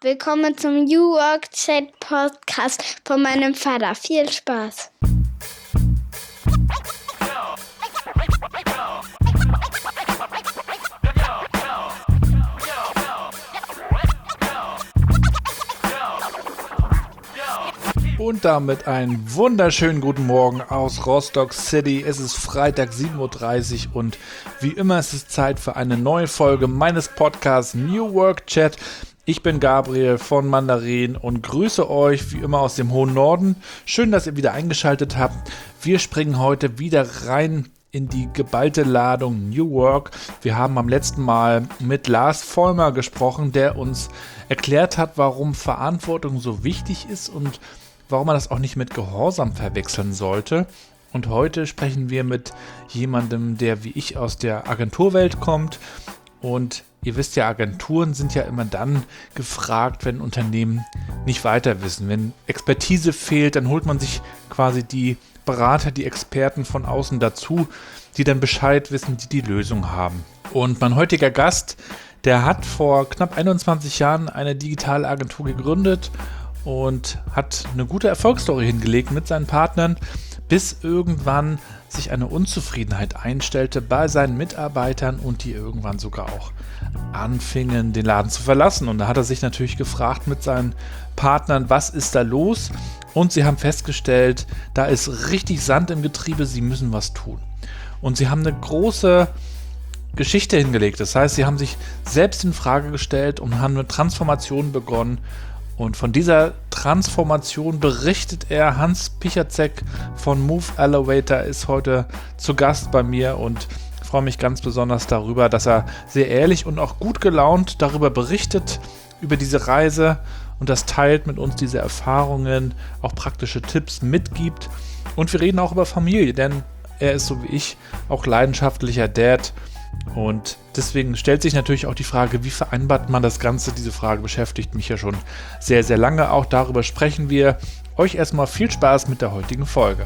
Willkommen zum New Work Chat Podcast von meinem Vater. Viel Spaß! Und damit einen wunderschönen guten Morgen aus Rostock City. Es ist Freitag 7:30 Uhr und wie immer ist es Zeit für eine neue Folge meines Podcasts New Work Chat. Ich bin Gabriel von Mandarin und grüße euch wie immer aus dem hohen Norden. Schön, dass ihr wieder eingeschaltet habt. Wir springen heute wieder rein in die geballte Ladung New Work. Wir haben am letzten Mal mit Lars Vollmer gesprochen, der uns erklärt hat, warum Verantwortung so wichtig ist und warum man das auch nicht mit Gehorsam verwechseln sollte. Und heute sprechen wir mit jemandem, der wie ich aus der Agenturwelt kommt. Und ihr wisst ja, Agenturen sind ja immer dann gefragt, wenn Unternehmen nicht weiter wissen. Wenn Expertise fehlt, dann holt man sich quasi die Berater, die Experten von außen dazu, die dann Bescheid wissen, die die Lösung haben. Und mein heutiger Gast, der hat vor knapp 21 Jahren eine digitale Agentur gegründet und hat eine gute Erfolgsstory hingelegt mit seinen Partnern, bis irgendwann sich eine Unzufriedenheit einstellte bei seinen Mitarbeitern und die irgendwann sogar auch anfingen, den Laden zu verlassen. Und da hat er sich natürlich gefragt mit seinen Partnern, was ist da los? Und sie haben festgestellt, da ist richtig Sand im Getriebe, sie müssen was tun. Und sie haben eine große Geschichte hingelegt. Das heißt, sie haben sich selbst in Frage gestellt und haben eine Transformation begonnen. Und von dieser Transformation berichtet er. Hans Pichacek von Move Elevator ist heute zu Gast bei mir und ich freue mich ganz besonders darüber, dass er sehr ehrlich und auch gut gelaunt darüber berichtet, über diese Reise und das teilt mit uns diese Erfahrungen, auch praktische Tipps mitgibt. Und wir reden auch über Familie, denn er ist so wie ich auch leidenschaftlicher Dad. Und deswegen stellt sich natürlich auch die Frage, wie vereinbart man das Ganze? Diese Frage beschäftigt mich ja schon sehr, sehr lange. Auch darüber sprechen wir. Euch erstmal viel Spaß mit der heutigen Folge.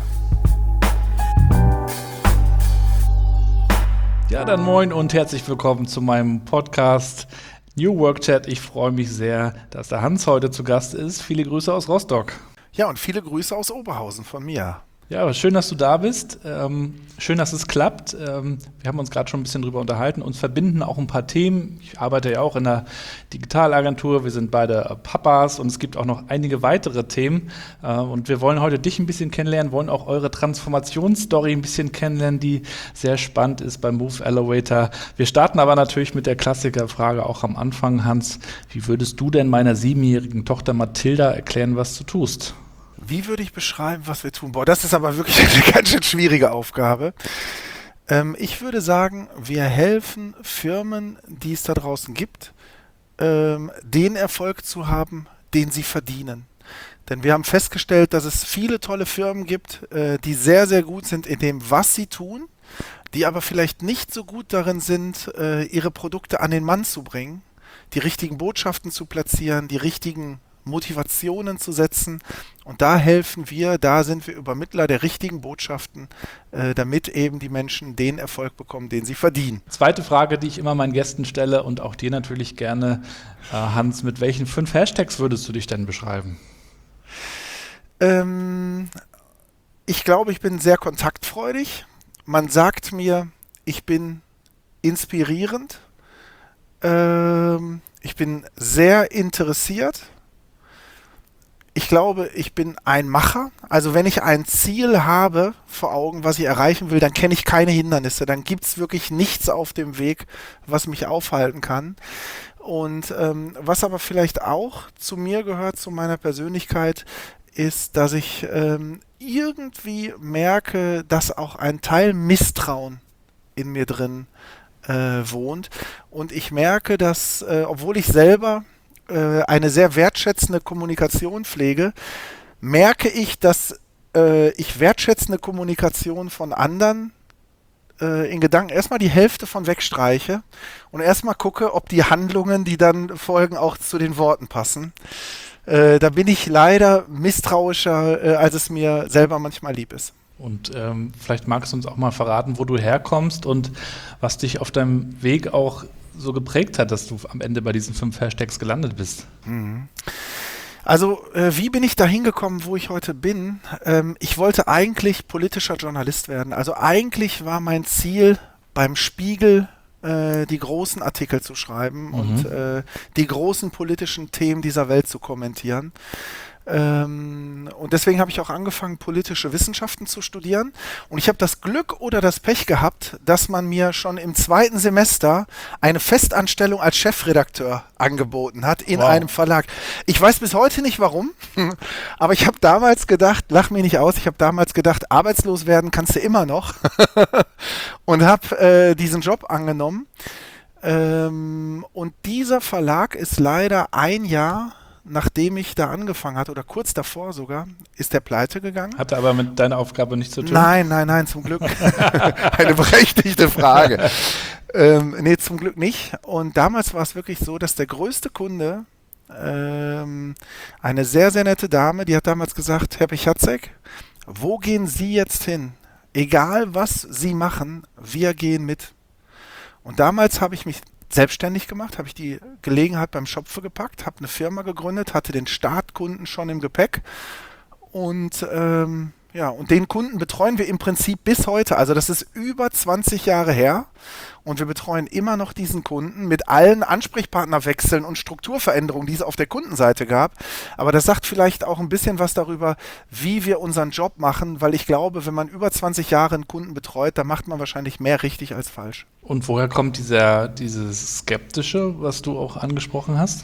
Ja, dann moin und herzlich willkommen zu meinem Podcast New Work Chat. Ich freue mich sehr, dass der Hans heute zu Gast ist. Viele Grüße aus Rostock. Ja, und viele Grüße aus Oberhausen von mir. Ja, aber schön, dass du da bist. Schön, dass es klappt. Wir haben uns gerade schon ein bisschen drüber unterhalten. Uns verbinden auch ein paar Themen. Ich arbeite ja auch in einer Digitalagentur. Wir sind beide Papas und es gibt auch noch einige weitere Themen. Und wir wollen heute dich ein bisschen kennenlernen, wollen auch eure Transformationsstory ein bisschen kennenlernen, die sehr spannend ist beim Move Elevator. Wir starten aber natürlich mit der Klassikerfrage auch am Anfang. Hans, wie würdest du denn meiner 7-jährigen Tochter Mathilda erklären, was du tust? Wie würde ich beschreiben, was wir tun? Boah, das ist aber wirklich eine ganz schön schwierige Aufgabe. Ich würde sagen, wir helfen Firmen, die es da draußen gibt, den Erfolg zu haben, den sie verdienen. Denn wir haben festgestellt, dass es viele tolle Firmen gibt, die sehr, sehr gut sind in dem, was sie tun, die aber vielleicht nicht so gut darin sind, ihre Produkte an den Mann zu bringen, die richtigen Botschaften zu platzieren, die richtigen Motivationen zu setzen und da helfen wir, da sind wir Übermittler der richtigen Botschaften, damit eben die Menschen den Erfolg bekommen, den sie verdienen. Zweite Frage, die ich immer meinen Gästen stelle und auch dir natürlich gerne, Hans, mit welchen 5 Hashtags würdest du dich denn beschreiben? Ich glaube, ich bin sehr kontaktfreudig. Man sagt mir, ich bin inspirierend. Ich bin sehr interessiert. Ich glaube, ich bin ein Macher. Also wenn ich ein Ziel habe vor Augen, was ich erreichen will, dann kenne ich keine Hindernisse. Dann gibt es wirklich nichts auf dem Weg, was mich aufhalten kann. Und was aber vielleicht auch zu mir gehört, zu meiner Persönlichkeit, ist, dass ich irgendwie merke, dass auch ein Teil Misstrauen in mir drin wohnt. Und ich merke, dass, obwohl ich selber eine sehr wertschätzende Kommunikation pflege, merke ich, dass ich wertschätzende Kommunikation von anderen in Gedanken erstmal die Hälfte von wegstreiche und erstmal gucke, ob die Handlungen, die dann folgen, auch zu den Worten passen. Da bin ich leider misstrauischer, als es mir selber manchmal lieb ist. Und vielleicht magst du uns auch mal verraten, wo du herkommst und was dich auf deinem Weg auch so geprägt hat, dass du am Ende bei diesen 5 Hashtags gelandet bist? Also, wie bin ich da hingekommen, wo ich heute bin? Ich wollte eigentlich politischer Journalist werden. Also eigentlich war mein Ziel, beim Spiegel die großen Artikel zu schreiben und die großen politischen Themen dieser Welt zu kommentieren. Und deswegen habe ich auch angefangen, politische Wissenschaften zu studieren. Und ich habe das Glück oder das Pech gehabt, dass man mir schon im 2. Semester eine Festanstellung als Chefredakteur angeboten hat in einem Verlag. Ich weiß bis heute nicht warum, aber ich habe damals gedacht, lach mich nicht aus, ich habe damals gedacht, arbeitslos werden kannst du immer noch und habe diesen Job angenommen. Und dieser Verlag ist leider ein Jahr nachdem ich da angefangen hatte, oder kurz davor sogar, ist der pleite gegangen. Hatte aber mit deiner Aufgabe nichts zu tun? Nein, zum Glück. Eine berechtigte Frage. Nee, zum Glück nicht. Und damals war es wirklich so, dass der größte Kunde, eine sehr, sehr nette Dame, die hat damals gesagt, Herr Pichatzek, wo gehen Sie jetzt hin? Egal, was Sie machen, wir gehen mit. Und damals habe ich mich selbstständig gemacht, habe ich die Gelegenheit beim Schopfe gepackt, habe eine Firma gegründet, hatte den Startkunden schon im Gepäck und und den Kunden betreuen wir im Prinzip bis heute. Also das ist über 20 Jahre her und wir betreuen immer noch diesen Kunden mit allen Ansprechpartnerwechseln und Strukturveränderungen, die es auf der Kundenseite gab. Aber das sagt vielleicht auch ein bisschen was darüber, wie wir unseren Job machen, weil ich glaube, wenn man über 20 Jahre einen Kunden betreut, dann macht man wahrscheinlich mehr richtig als falsch. Und woher kommt dieses Skeptische, was du auch angesprochen hast?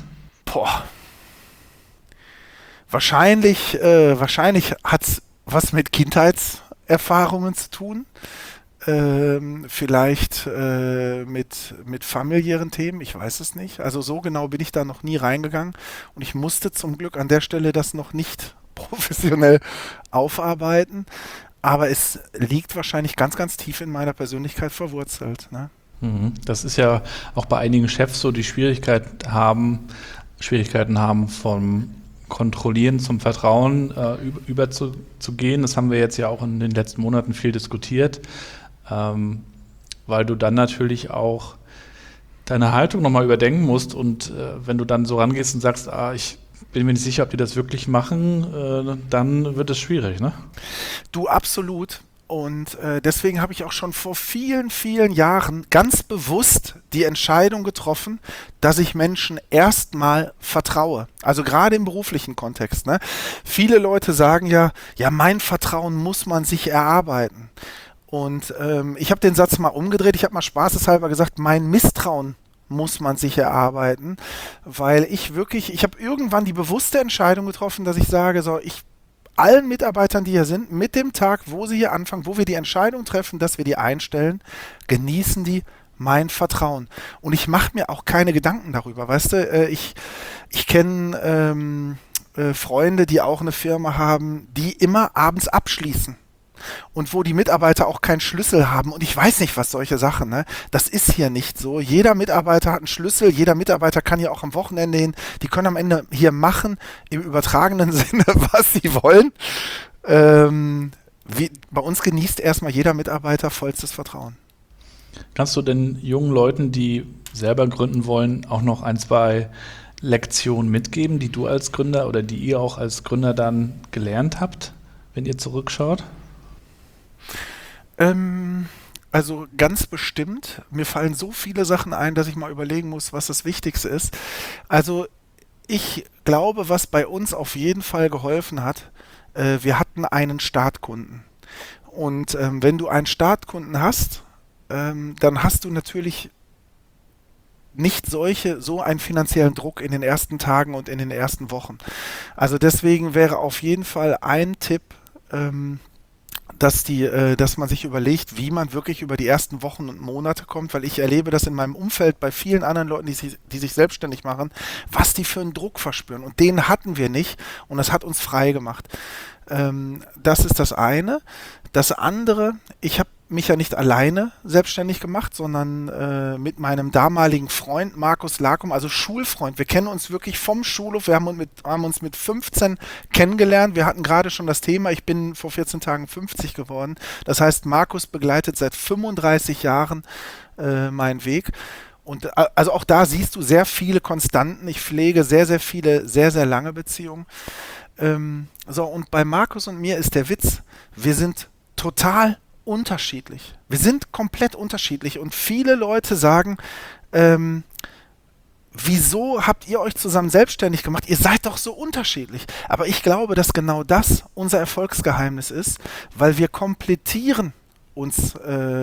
Wahrscheinlich hat es was mit Kindheitserfahrungen zu tun, vielleicht mit familiären Themen, ich weiß es nicht. Also so genau bin ich da noch nie reingegangen und ich musste zum Glück an der Stelle das noch nicht professionell aufarbeiten, aber es liegt wahrscheinlich ganz, ganz tief in meiner Persönlichkeit verwurzelt, ne? Das ist ja auch bei einigen Chefs so, die Schwierigkeiten haben vom Kontrollieren zum Vertrauen überzugehen. Das haben wir jetzt ja auch in den letzten Monaten viel diskutiert, weil du dann natürlich auch deine Haltung nochmal überdenken musst und wenn du dann so rangehst und sagst, ich bin mir nicht sicher, ob die das wirklich machen, dann wird es schwierig, ne? Du, absolut. Und deswegen habe ich auch schon vor vielen, vielen Jahren ganz bewusst die Entscheidung getroffen, dass ich Menschen erstmal vertraue. Also gerade im beruflichen Kontext, ne? Viele Leute sagen ja, mein Vertrauen muss man sich erarbeiten. Und ich habe den Satz mal umgedreht, ich habe mal spaßeshalber gesagt, mein Misstrauen muss man sich erarbeiten, weil ich habe irgendwann die bewusste Entscheidung getroffen, dass ich sage, allen Mitarbeitern, die hier sind, mit dem Tag, wo sie hier anfangen, wo wir die Entscheidung treffen, dass wir die einstellen, genießen die mein Vertrauen. Und ich mache mir auch keine Gedanken darüber, weißt du, ich kenne Freunde, die auch eine Firma haben, die immer abends abschließen. Und wo die Mitarbeiter auch keinen Schlüssel haben und ich weiß nicht, was solche Sachen, ne? Das ist hier nicht so. Jeder Mitarbeiter hat einen Schlüssel, jeder Mitarbeiter kann hier auch am Wochenende hin, die können am Ende hier machen, im übertragenen Sinne, was sie wollen. Bei uns genießt erstmal jeder Mitarbeiter vollstes Vertrauen. Kannst du den jungen Leuten, die selber gründen wollen, auch noch 1, 2 Lektionen mitgeben, die du als Gründer oder die ihr auch als Gründer dann gelernt habt, wenn ihr zurückschaut? Also ganz bestimmt. Mir fallen so viele Sachen ein, dass ich mal überlegen muss, was das Wichtigste ist. Also ich glaube, was bei uns auf jeden Fall geholfen hat, wir hatten einen Startkunden. Und wenn du einen Startkunden hast, dann hast du natürlich nicht so einen finanziellen Druck in den ersten Tagen und in den ersten Wochen. Also deswegen wäre auf jeden Fall ein Tipp, dass man sich überlegt, wie man wirklich über die ersten Wochen und Monate kommt, weil ich erlebe das in meinem Umfeld bei vielen anderen Leuten, die sich selbstständig machen, was die für einen Druck verspüren. Und den hatten wir nicht und das hat uns frei gemacht. Das ist das eine. Das andere, ich habe mich ja nicht alleine selbstständig gemacht, sondern mit meinem damaligen Freund Markus Lakum, also Schulfreund. Wir kennen uns wirklich vom Schulhof. Wir haben uns mit 15 kennengelernt. Wir hatten gerade schon das Thema, ich bin vor 14 Tagen 50 geworden. Das heißt, Markus begleitet seit 35 Jahren meinen Weg. Und also auch da siehst du sehr viele Konstanten. Ich pflege sehr, sehr viele, sehr, sehr lange Beziehungen. So, und bei Markus und mir ist der Witz, wir sind total unterschiedlich. Wir sind komplett unterschiedlich und viele Leute sagen, wieso habt ihr euch zusammen selbstständig gemacht? Ihr seid doch so unterschiedlich. Aber ich glaube, dass genau das unser Erfolgsgeheimnis ist, weil wir komplettieren uns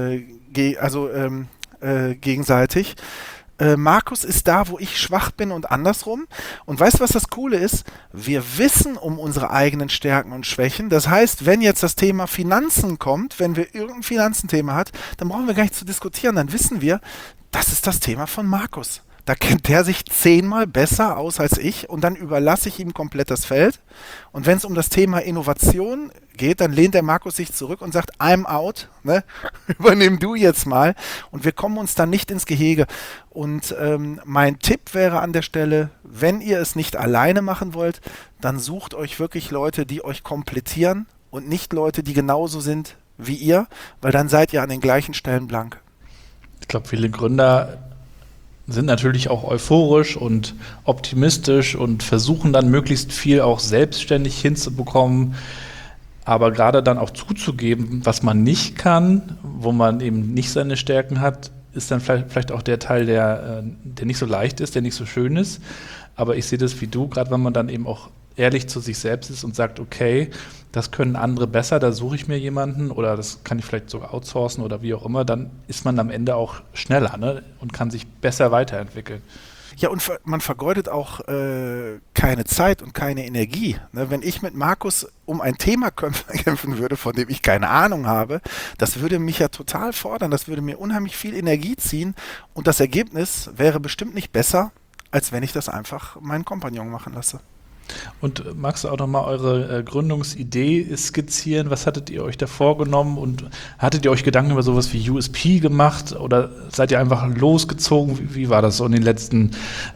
gegenseitig. Markus ist da, wo ich schwach bin und andersrum. Und weißt du, was das Coole ist? Wir wissen um unsere eigenen Stärken und Schwächen. Das heißt, wenn jetzt das Thema Finanzen kommt, wenn wir irgendein Finanzenthema hat, dann brauchen wir gar nicht zu diskutieren. Dann wissen wir, das ist das Thema von Markus. Da kennt der sich 10-mal besser aus als ich und dann überlasse ich ihm komplett das Feld. Und wenn es um das Thema Innovation geht, dann lehnt der Markus sich zurück und sagt, I'm out, ne? Übernimm du jetzt mal. Und wir kommen uns dann nicht ins Gehege. Und mein Tipp wäre an der Stelle, wenn ihr es nicht alleine machen wollt, dann sucht euch wirklich Leute, die euch komplettieren und nicht Leute, die genauso sind wie ihr, weil dann seid ihr an den gleichen Stellen blank. Ich glaube, viele Gründer sind natürlich auch euphorisch und optimistisch und versuchen dann möglichst viel auch selbstständig hinzubekommen, aber gerade dann auch zuzugeben, was man nicht kann, wo man eben nicht seine Stärken hat, ist dann vielleicht auch der Teil, der nicht so leicht ist, der nicht so schön ist. Aber ich sehe das wie du, gerade wenn man dann eben auch ehrlich zu sich selbst ist und sagt, okay, das können andere besser, da suche ich mir jemanden oder das kann ich vielleicht sogar outsourcen oder wie auch immer, dann ist man am Ende auch schneller, ne? Und kann sich besser weiterentwickeln. Ja, und man vergeudet auch keine Zeit und keine Energie. Ne? Wenn ich mit Markus um ein Thema kämpfen würde, von dem ich keine Ahnung habe, das würde mich ja total fordern, das würde mir unheimlich viel Energie ziehen und das Ergebnis wäre bestimmt nicht besser, als wenn ich das einfach meinen Kompagnon machen lasse. Und magst du auch nochmal eure Gründungsidee skizzieren? Was hattet ihr euch da vorgenommen und hattet ihr euch Gedanken über sowas wie USP gemacht oder seid ihr einfach losgezogen? Wie war das so in den letzten,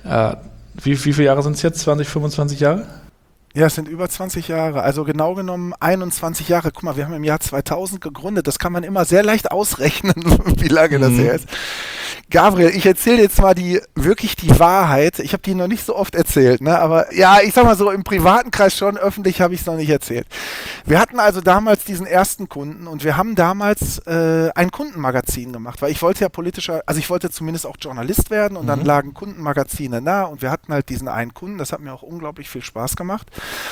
wie viele Jahre sind es jetzt? 20, 25 Jahre? Ja, es sind über 20 Jahre, also genau genommen 21 Jahre. Guck mal, wir haben im Jahr 2000 gegründet, das kann man immer sehr leicht ausrechnen, wie lange das her ist. Gabriel, ich erzähle jetzt mal wirklich die Wahrheit. Ich habe die noch nicht so oft erzählt, ne? Aber ja, ich sag mal so, im privaten Kreis schon, öffentlich habe ich es noch nicht erzählt. Wir hatten also damals diesen ersten Kunden und wir haben damals ein Kundenmagazin gemacht, weil ich wollte ja ich wollte zumindest auch Journalist werden und dann lagen Kundenmagazine nah und wir hatten halt diesen einen Kunden, das hat mir auch unglaublich viel Spaß gemacht.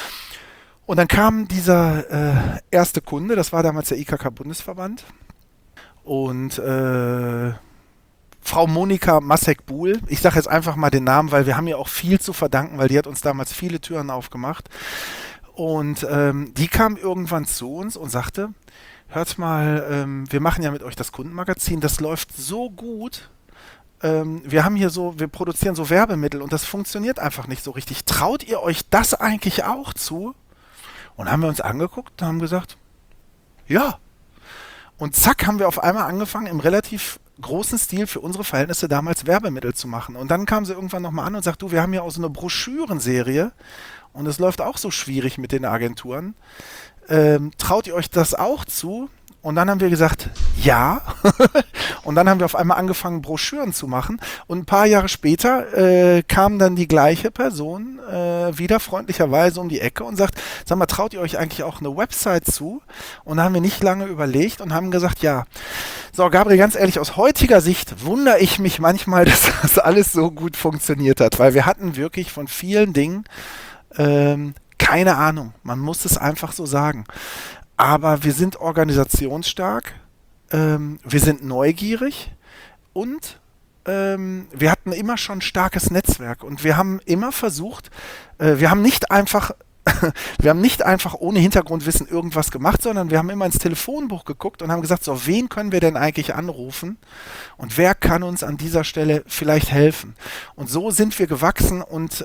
Und dann kam dieser erste Kunde, das war damals der IKK-Bundesverband und Frau Monika Masek-Buhl, ich sage jetzt einfach mal den Namen, weil wir haben ihr auch viel zu verdanken, weil die hat uns damals viele Türen aufgemacht. Und die kam irgendwann zu uns und sagte, hört mal, wir machen ja mit euch das Kundenmagazin, das läuft so gut. Wir produzieren so Werbemittel und das funktioniert einfach nicht so richtig. Traut ihr euch das eigentlich auch zu? Und haben wir uns angeguckt und haben gesagt, ja. Und zack, haben wir auf einmal angefangen, im relativ großen Stil für unsere Verhältnisse damals Werbemittel zu machen. Und dann kam sie irgendwann nochmal an und sagt, du, wir haben ja auch so eine Broschürenserie und es läuft auch so schwierig mit den Agenturen. Traut ihr euch das auch zu? Und dann haben wir gesagt, ja. Und dann haben wir auf einmal angefangen, Broschüren zu machen. Und ein paar Jahre später kam dann die gleiche Person wieder freundlicherweise um die Ecke und sagt, sag mal, traut ihr euch eigentlich auch eine Website zu? Und da haben wir nicht lange überlegt und haben gesagt, ja. So, Gabriel, ganz ehrlich, aus heutiger Sicht wundere ich mich manchmal, dass das alles so gut funktioniert hat. Weil wir hatten wirklich von vielen Dingen keine Ahnung. Man muss es einfach so sagen. Aber wir sind organisationsstark, wir sind neugierig und wir hatten immer schon ein starkes Netzwerk und wir haben immer versucht, wir haben nicht einfach ohne Hintergrundwissen irgendwas gemacht, sondern wir haben immer ins Telefonbuch geguckt und haben gesagt, so, wen können wir denn eigentlich anrufen und wer kann uns an dieser Stelle vielleicht helfen? Und so sind wir gewachsen und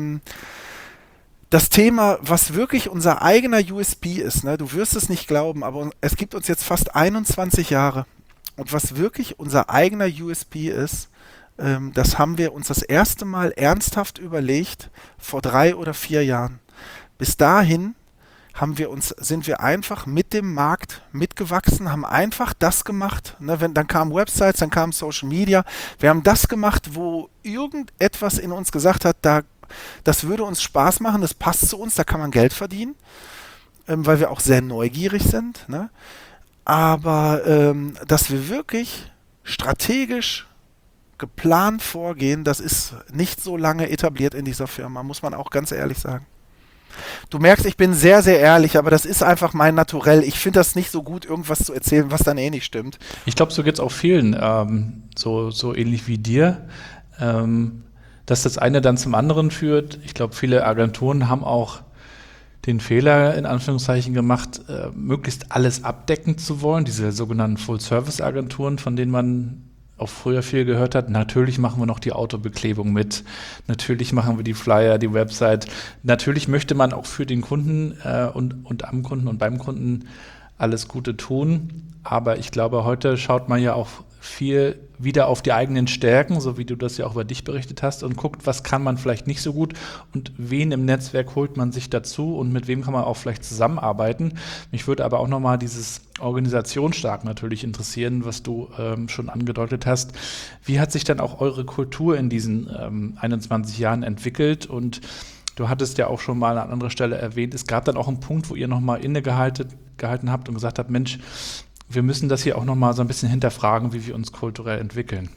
das Thema, was wirklich unser eigener USP ist, ne, du wirst es nicht glauben, aber es gibt uns jetzt fast 21 Jahre und was wirklich unser eigener USP ist, das haben wir uns das erste Mal ernsthaft überlegt vor 3 oder 4 Jahren. Bis dahin sind wir einfach mit dem Markt mitgewachsen, haben einfach das gemacht. Ne, dann kamen Websites, dann kam Social Media. Wir haben das gemacht, wo irgendetwas in uns gesagt hat, das würde uns Spaß machen, das passt zu uns, da kann man Geld verdienen, weil wir auch sehr neugierig sind. Ne? Aber dass wir wirklich strategisch geplant vorgehen, das ist nicht so lange etabliert in dieser Firma, muss man auch ganz ehrlich sagen. Du merkst, ich bin sehr, sehr ehrlich, aber das ist einfach mein Naturell. Ich finde das nicht so gut, irgendwas zu erzählen, was dann eh nicht stimmt. Ich glaube, so geht es auch vielen, so ähnlich wie dir, dass das eine dann zum anderen führt. Ich glaube, viele Agenturen haben auch den Fehler, in Anführungszeichen, gemacht, möglichst alles abdecken zu wollen. Diese sogenannten Full-Service-Agenturen, von denen man auch früher viel gehört hat. Natürlich machen wir noch die Autobeklebung mit. Natürlich machen wir die Flyer, die Website. Natürlich möchte man auch für den Kunden und am Kunden und beim Kunden alles Gute tun. Aber ich glaube, heute schaut man ja auch viel wieder auf die eigenen Stärken, so wie du das ja auch über dich berichtet hast, und guckt, was kann man vielleicht nicht so gut und wen im Netzwerk holt man sich dazu und mit wem kann man auch vielleicht zusammenarbeiten. Mich würde aber auch nochmal dieses Organisationsstark natürlich interessieren, was du schon angedeutet hast. Wie hat sich dann auch eure Kultur in diesen 21 Jahren entwickelt? Und du hattest ja auch schon mal an anderer Stelle erwähnt, es gab dann auch einen Punkt, wo ihr nochmal innegehalten habt und gesagt habt, Mensch, wir müssen das hier auch nochmal so ein bisschen hinterfragen, wie wir uns kulturell entwickeln.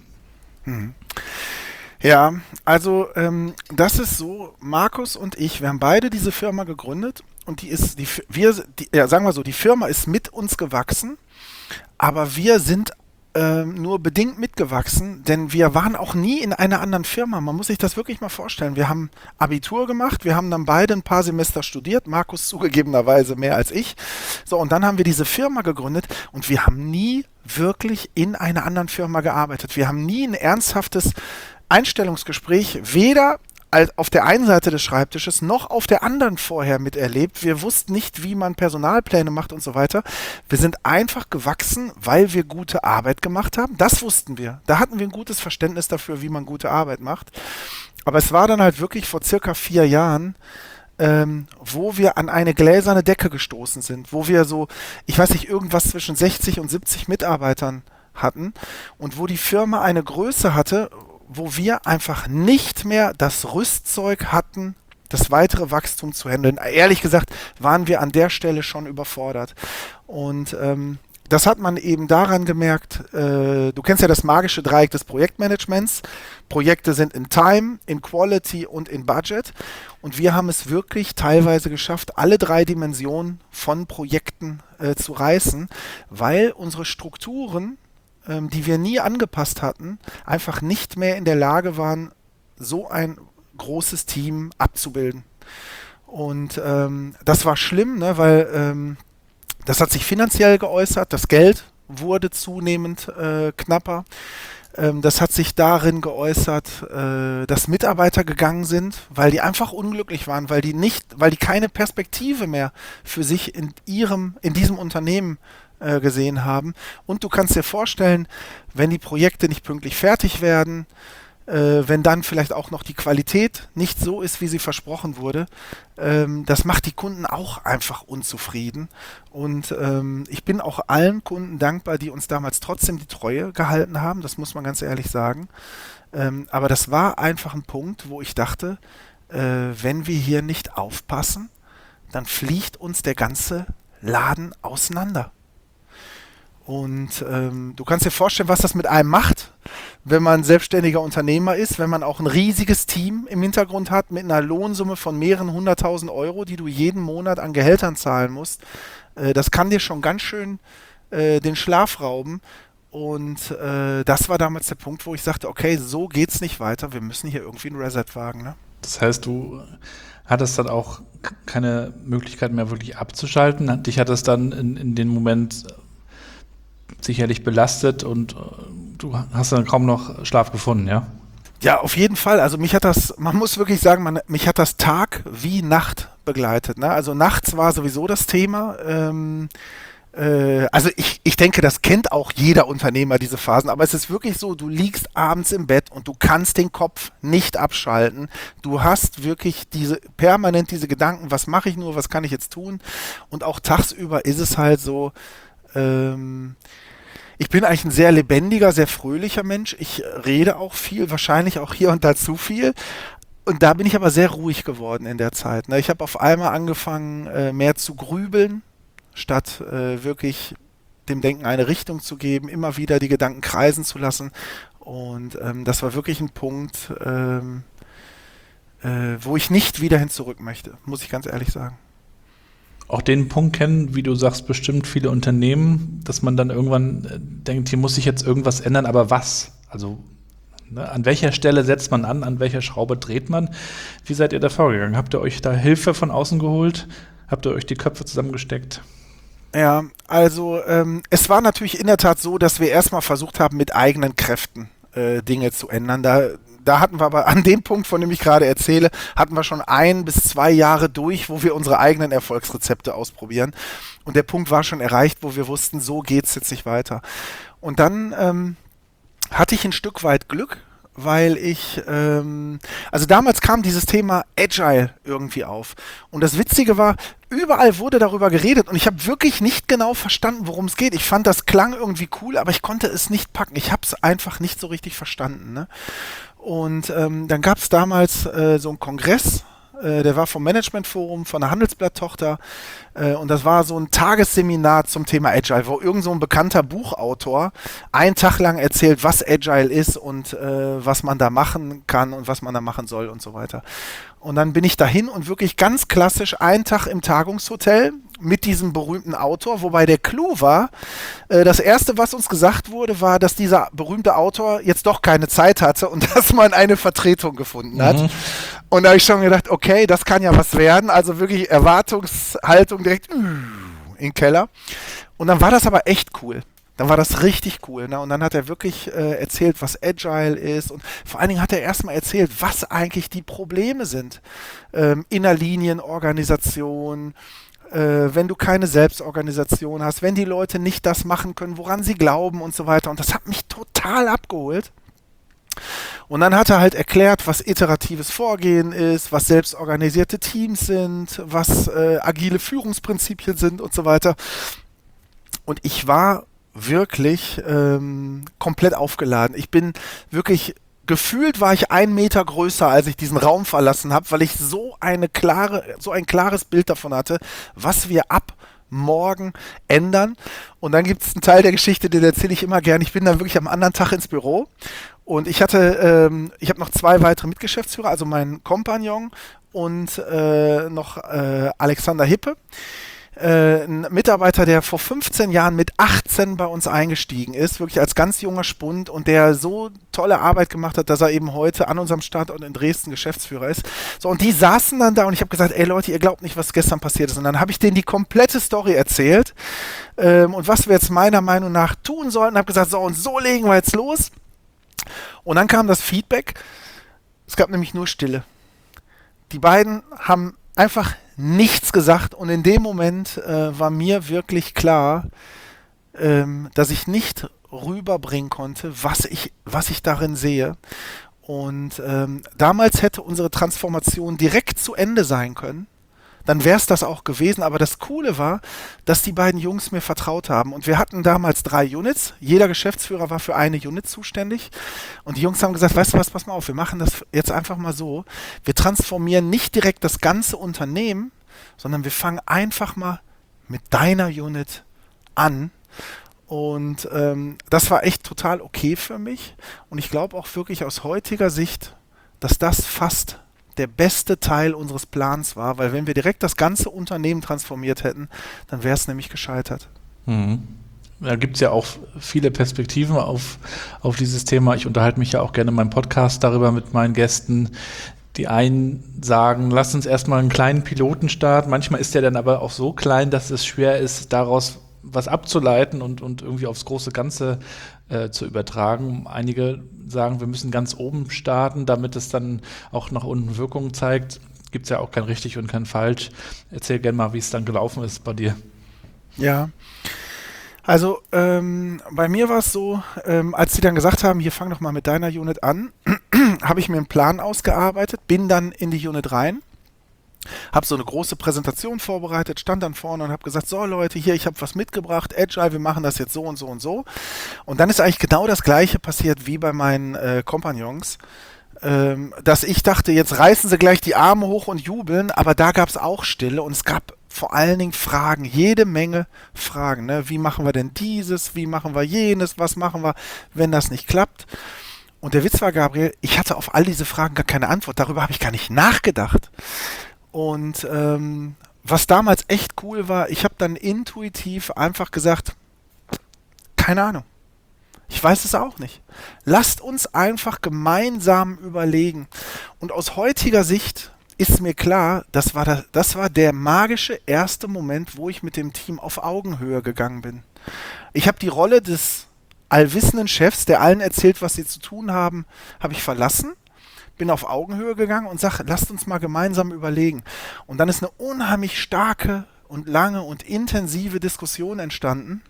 Ja, also das ist so, Markus und ich, wir haben beide diese Firma gegründet und sagen wir so, die Firma ist mit uns gewachsen, aber wir sind nur bedingt mitgewachsen, denn wir waren auch nie in einer anderen Firma. Man muss sich das wirklich mal vorstellen. Wir haben Abitur gemacht, wir haben dann beide ein paar Semester studiert, Markus zugegebenerweise mehr als ich. So, und dann haben wir diese Firma gegründet und wir haben nie wirklich in einer anderen Firma gearbeitet. Wir haben nie ein ernsthaftes Einstellungsgespräch, weder auf der einen Seite des Schreibtisches noch auf der anderen vorher miterlebt. Wir wussten nicht, wie man Personalpläne macht und so weiter. Wir sind einfach gewachsen, weil wir gute Arbeit gemacht haben. Das wussten wir. Da hatten wir ein gutes Verständnis dafür, wie man gute Arbeit macht. Aber es war dann halt wirklich vor circa 4 Jahren, wo wir an eine gläserne Decke gestoßen sind, wo wir so, ich weiß nicht, irgendwas zwischen 60 und 70 Mitarbeitern hatten und wo die Firma eine Größe hatte, wo wir einfach nicht mehr das Rüstzeug hatten, das weitere Wachstum zu handeln. Ehrlich gesagt waren wir an der Stelle schon überfordert. Und das hat man eben daran gemerkt, du kennst ja das magische Dreieck des Projektmanagements. Projekte sind in Time, in Quality und in Budget. Und wir haben es wirklich teilweise geschafft, alle 3 Dimensionen von Projekten zu reißen, weil unsere Strukturen, die wir nie angepasst hatten, einfach nicht mehr in der Lage waren, so ein großes Team abzubilden. Und das war schlimm, ne, weil das hat sich finanziell geäußert, das Geld wurde zunehmend knapper. Das hat sich darin geäußert, dass Mitarbeiter gegangen sind, weil die einfach unglücklich waren, weil die keine Perspektive mehr für sich in diesem Unternehmen gesehen haben. Und du kannst dir vorstellen, wenn die Projekte nicht pünktlich fertig werden, wenn dann vielleicht auch noch die Qualität nicht so ist, wie sie versprochen wurde, das macht die Kunden auch einfach unzufrieden. Und ich bin auch allen Kunden dankbar, die uns damals trotzdem die Treue gehalten haben, das muss man ganz ehrlich sagen. Aber das war einfach ein Punkt, wo ich dachte, wenn wir hier nicht aufpassen, dann fliegt uns der ganze Laden auseinander. Und du kannst dir vorstellen, was das mit einem macht, wenn man selbstständiger Unternehmer ist, wenn man auch ein riesiges Team im Hintergrund hat mit einer Lohnsumme von mehreren 100.000 Euro, die du jeden Monat an Gehältern zahlen musst. Das kann dir schon ganz schön den Schlaf rauben. Und das war damals der Punkt, wo ich sagte, okay, so geht's nicht weiter, wir müssen hier irgendwie ein Reset wagen. Ne? Das heißt, du hattest dann auch keine Möglichkeit mehr wirklich abzuschalten. Dich hat das dann in dem Moment sicherlich belastet und du hast dann kaum noch Schlaf gefunden, ja? Ja, auf jeden Fall. Also man muss wirklich sagen, mich hat das Tag wie Nacht begleitet. Ne? Also nachts war sowieso das Thema. Also ich denke, das kennt auch jeder Unternehmer, diese Phasen, aber es ist wirklich so, du liegst abends im Bett und du kannst den Kopf nicht abschalten. Du hast wirklich permanent diese Gedanken, was mache ich nur, was kann ich jetzt tun? Und auch tagsüber ist es halt so, ich bin eigentlich ein sehr lebendiger, sehr fröhlicher Mensch. Ich rede auch viel, wahrscheinlich auch hier und da zu viel. Und da bin ich aber sehr ruhig geworden in der Zeit. Ne? Ich habe auf einmal angefangen, mehr zu grübeln, statt wirklich dem Denken eine Richtung zu geben, immer wieder die Gedanken kreisen zu lassen. Und das war wirklich ein Punkt, wo ich nicht wieder hin zurück möchte, muss ich ganz ehrlich sagen. Auch den Punkt kennen, wie du sagst, bestimmt viele Unternehmen, dass man dann irgendwann denkt, hier muss sich jetzt irgendwas ändern, aber was? Also an welcher Stelle setzt man an welcher Schraube dreht man? Wie seid ihr da vorgegangen? Habt ihr euch da Hilfe von außen geholt? Habt ihr euch die Köpfe zusammengesteckt? Ja, also es war natürlich in der Tat so, dass wir erstmal versucht haben, mit eigenen Kräften Dinge zu ändern. Da hatten wir aber an dem Punkt, von dem ich gerade erzähle, hatten wir schon 1 bis 2 Jahre durch, wo wir unsere eigenen Erfolgsrezepte ausprobieren. Und der Punkt war schon erreicht, wo wir wussten, so geht's jetzt nicht weiter. Und dann hatte ich ein Stück weit Glück, weil also damals kam dieses Thema Agile irgendwie auf. Und das Witzige war, überall wurde darüber geredet und ich habe wirklich nicht genau verstanden, worum es geht. Ich fand, das klang irgendwie cool, aber ich konnte es nicht packen. Ich habe es einfach nicht so richtig verstanden. Ne? Und dann gab es damals so einen Kongress, der war vom Managementforum, von der Handelsblatt-Tochter und das war so ein Tagesseminar zum Thema Agile, wo irgend so ein bekannter Buchautor einen Tag lang erzählt, was Agile ist und was man da machen kann und was man da machen soll und so weiter. Und dann bin ich dahin und wirklich ganz klassisch einen Tag im Tagungshotel mit diesem berühmten Autor, wobei der Clou war, das Erste, was uns gesagt wurde, war, dass dieser berühmte Autor jetzt doch keine Zeit hatte und dass man eine Vertretung gefunden hat. Und da habe ich schon gedacht, okay, das kann ja was werden, also wirklich Erwartungshaltung direkt in den Keller. Und dann war das aber echt cool. Dann war das richtig cool. Ne? Und dann hat er wirklich erzählt, was Agile ist. Und vor allen Dingen hat er erstmal erzählt, was eigentlich die Probleme sind. Innerlinienorganisation, wenn du keine Selbstorganisation hast, wenn die Leute nicht das machen können, woran sie glauben und so weiter. Und das hat mich total abgeholt. Und dann hat er halt erklärt, was iteratives Vorgehen ist, was selbstorganisierte Teams sind, was agile Führungsprinzipien sind und so weiter. Und ich war wirklich komplett aufgeladen. Ich bin wirklich, gefühlt war ich 1 Meter größer, als ich diesen Raum verlassen habe, weil ich so ein klares Bild davon hatte, was wir ab morgen ändern. Und dann gibt es einen Teil der Geschichte, den erzähle ich immer gern. Ich bin dann wirklich am anderen Tag ins Büro und ich habe noch 2 weitere Mitgeschäftsführer, also meinen Kompagnon und noch Alexander Hippe. Ein Mitarbeiter, der vor 15 Jahren mit 18 bei uns eingestiegen ist, wirklich als ganz junger Spund und der so tolle Arbeit gemacht hat, dass er eben heute an unserem Standort in Dresden Geschäftsführer ist. So, und die saßen dann da und ich habe gesagt, ey Leute, ihr glaubt nicht, was gestern passiert ist. Und dann habe ich denen die komplette Story erzählt und was wir jetzt meiner Meinung nach tun sollten. Habe gesagt, so und so legen wir jetzt los. Und dann kam das Feedback, es gab nämlich nur Stille. Die beiden haben einfach nichts gesagt und in dem Moment war mir wirklich klar, dass ich nicht rüberbringen konnte, was ich darin sehe. Und damals hätte unsere Transformation direkt zu Ende sein können. Dann wäre es das auch gewesen. Aber das Coole war, dass die beiden Jungs mir vertraut haben. Und wir hatten damals 3 Units. Jeder Geschäftsführer war für eine Unit zuständig. Und die Jungs haben gesagt, weißt du was, pass mal auf, wir machen das jetzt einfach mal so. Wir transformieren nicht direkt das ganze Unternehmen, sondern wir fangen einfach mal mit deiner Unit an. Und das war echt total okay für mich. Und ich glaube auch wirklich aus heutiger Sicht, dass das fast der beste Teil unseres Plans war, weil wenn wir direkt das ganze Unternehmen transformiert hätten, dann wäre es nämlich gescheitert. Mhm. Da gibt es ja auch viele Perspektiven auf dieses Thema. Ich unterhalte mich ja auch gerne in meinem Podcast darüber mit meinen Gästen. Die einen sagen, lass uns erstmal einen kleinen Piloten starten. Manchmal ist der dann aber auch so klein, dass es schwer ist, daraus was abzuleiten und irgendwie aufs große Ganze zu übertragen. Einige sagen, wir müssen ganz oben starten, damit es dann auch nach unten Wirkung zeigt. Gibt es ja auch kein richtig und kein falsch. Erzähl gerne mal, wie es dann gelaufen ist bei dir. Ja, Also bei mir war es so, als die dann gesagt haben, hier fang doch mal mit deiner Unit an, habe ich mir einen Plan ausgearbeitet, bin dann in die Unit rein, habe so eine große Präsentation vorbereitet, stand dann vorne und habe gesagt, so Leute, hier, ich habe was mitgebracht, Agile, wir machen das jetzt so und so und so. Und dann ist eigentlich genau das Gleiche passiert wie bei meinen Kompagnons, dass ich dachte, jetzt reißen sie gleich die Arme hoch und jubeln, aber da gab es auch Stille und es gab vor allen Dingen Fragen, jede Menge Fragen. Ne? Wie machen wir denn dieses, wie machen wir jenes, was machen wir, wenn das nicht klappt? Und der Witz war, Gabriel, ich hatte auf all diese Fragen gar keine Antwort, darüber habe ich gar nicht nachgedacht. Und was damals echt cool war, ich habe dann intuitiv einfach gesagt, keine Ahnung. Ich weiß es auch nicht. Lasst uns einfach gemeinsam überlegen. Und aus heutiger Sicht ist mir klar, das war der magische erste Moment, wo ich mit dem Team auf Augenhöhe gegangen bin. Ich habe die Rolle des allwissenden Chefs, der allen erzählt, was sie zu tun haben, habe ich verlassen, bin auf Augenhöhe gegangen und sage, lasst uns mal gemeinsam überlegen. Und dann ist eine unheimlich starke und lange und intensive Diskussion entstanden.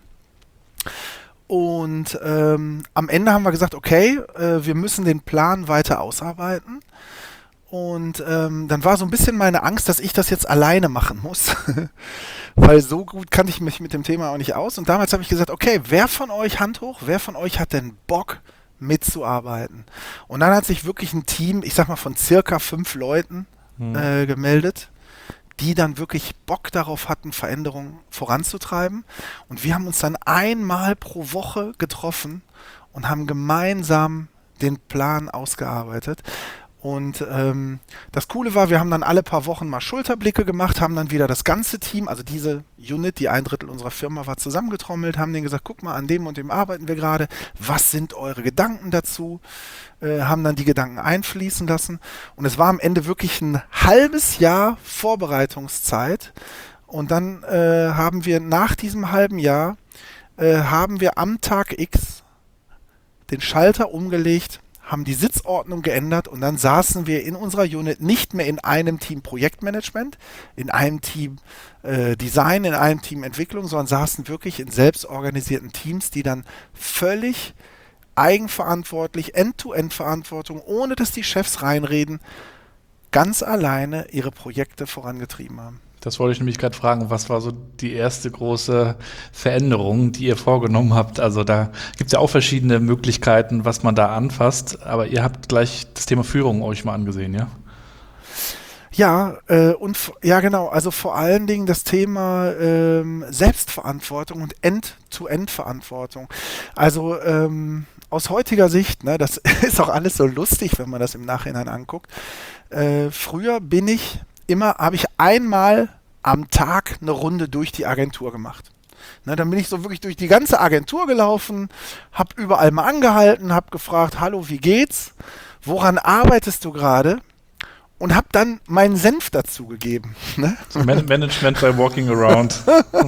Und am Ende haben wir gesagt, okay, wir müssen den Plan weiter ausarbeiten. Und dann war so ein bisschen meine Angst, dass ich das jetzt alleine machen muss. Weil so gut kannte ich mich mit dem Thema auch nicht aus. Und damals habe ich gesagt, okay, wer von euch, Hand hoch, wer von euch hat denn Bock mitzuarbeiten? Und dann hat sich wirklich ein Team, ich sag mal von circa 5 Leuten gemeldet, die dann wirklich Bock darauf hatten, Veränderungen voranzutreiben. Und wir haben uns dann einmal pro Woche getroffen und haben gemeinsam den Plan ausgearbeitet. Und das Coole war, wir haben dann alle paar Wochen mal Schulterblicke gemacht, haben dann wieder das ganze Team, also diese Unit, die 1/3 unserer Firma war, zusammengetrommelt, haben denen gesagt, guck mal, an dem und dem arbeiten wir gerade, was sind eure Gedanken dazu? Haben dann die Gedanken einfließen lassen. Und es war am Ende wirklich ein halbes Jahr Vorbereitungszeit. Und dann haben wir nach diesem halben Jahr, haben wir am Tag X den Schalter umgelegt, haben die Sitzordnung geändert und dann saßen wir in unserer Unit nicht mehr in einem Team Projektmanagement, in einem Team Design, in einem Team Entwicklung, sondern saßen wirklich in selbstorganisierten Teams, die dann völlig eigenverantwortlich, End-to-End-Verantwortung, ohne dass die Chefs reinreden, ganz alleine ihre Projekte vorangetrieben haben. Das wollte ich nämlich gerade fragen, was war so die erste große Veränderung, die ihr vorgenommen habt? Also da gibt es ja auch verschiedene Möglichkeiten, was man da anfasst, aber ihr habt gleich das Thema Führung euch mal angesehen, ja? Ja, ja genau, also vor allen Dingen das Thema Selbstverantwortung und End-to-End-Verantwortung. Also aus heutiger Sicht, ne, das ist auch alles so lustig, wenn man das im Nachhinein anguckt. Früher habe ich einmal am Tag eine Runde durch die Agentur gemacht. Ne, dann bin ich so wirklich durch die ganze Agentur gelaufen, habe überall mal angehalten, habe gefragt, hallo, wie geht's? Woran arbeitest du gerade? Und habe dann meinen Senf dazu gegeben. Ne? So Management by Walking Around.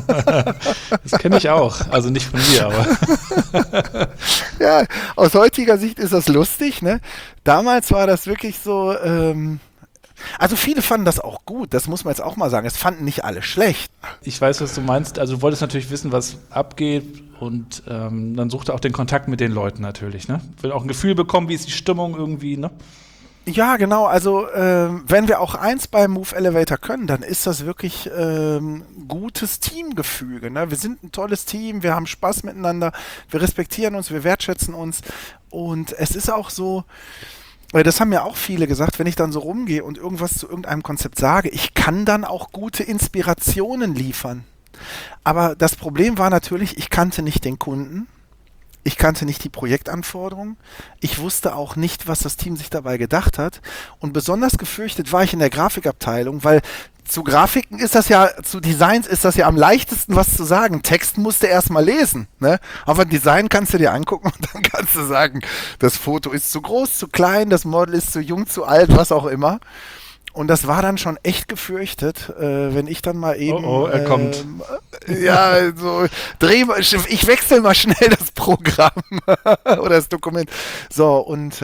Das kenne ich auch. Also nicht von mir, aber. Ja, aus heutiger Sicht ist das lustig. Ne? Damals war das wirklich so. Also viele fanden das auch gut, das muss man jetzt auch mal sagen. Es fanden nicht alle schlecht. Ich weiß, was du meinst. Also du wolltest natürlich wissen, was abgeht und dann sucht er auch den Kontakt mit den Leuten natürlich. Ne? Will auch ein Gefühl bekommen, wie ist die Stimmung irgendwie, ne? Ja, genau. Also wenn wir auch eins beim Move Elevator können, dann ist das wirklich gutes Teamgefüge. Ne? Wir sind ein tolles Team, wir haben Spaß miteinander, wir respektieren uns, wir wertschätzen uns. Und es ist auch so, weil das haben ja auch viele gesagt, wenn ich dann so rumgehe und irgendwas zu irgendeinem Konzept sage, ich kann dann auch gute Inspirationen liefern. Aber das Problem war natürlich, ich kannte nicht den Kunden. Ich kannte nicht die Projektanforderungen. Ich wusste auch nicht, was das Team sich dabei gedacht hat. Und besonders gefürchtet war ich in der Grafikabteilung, weil zu Grafiken ist das ja, zu Designs ist das ja am leichtesten, was zu sagen. Text musst du erst mal lesen. Ne? Aber Design kannst du dir angucken und dann kannst du sagen, das Foto ist zu groß, zu klein, das Model ist zu jung, zu alt, was auch immer. Und das war dann schon echt gefürchtet, wenn ich dann mal eben... er kommt. Ja, so, ich wechsle mal schnell das Programm oder das Dokument. So, und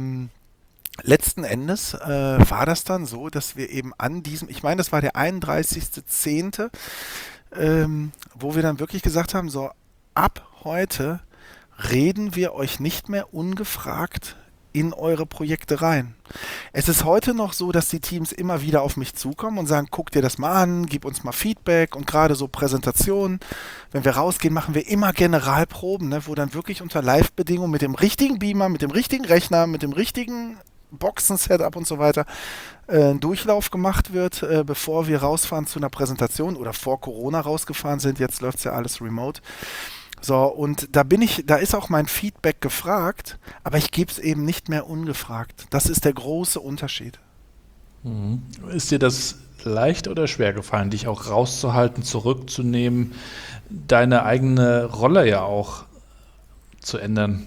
letzten Endes war das dann so, dass wir eben an diesem, ich meine, das war der 31.10., wo wir dann wirklich gesagt haben, so, ab heute reden wir euch nicht mehr ungefragt in eure Projekte rein. Es ist heute noch so, dass die Teams immer wieder auf mich zukommen und sagen, guck dir das mal an, gib uns mal Feedback und gerade so Präsentationen. Wenn wir rausgehen, machen wir immer Generalproben, ne, wo dann wirklich unter Live-Bedingungen mit dem richtigen Beamer, mit dem richtigen Rechner, mit dem richtigen Boxen-Setup und so weiter ein Durchlauf gemacht wird, bevor wir rausfahren zu einer Präsentation oder vor Corona rausgefahren sind. Jetzt läuft es ja alles remote. So, und da ist auch mein Feedback gefragt, aber ich gebe es eben nicht mehr ungefragt. Das ist der große Unterschied. Ist dir das leicht oder schwer gefallen, dich auch rauszuhalten, zurückzunehmen, deine eigene Rolle ja auch zu ändern?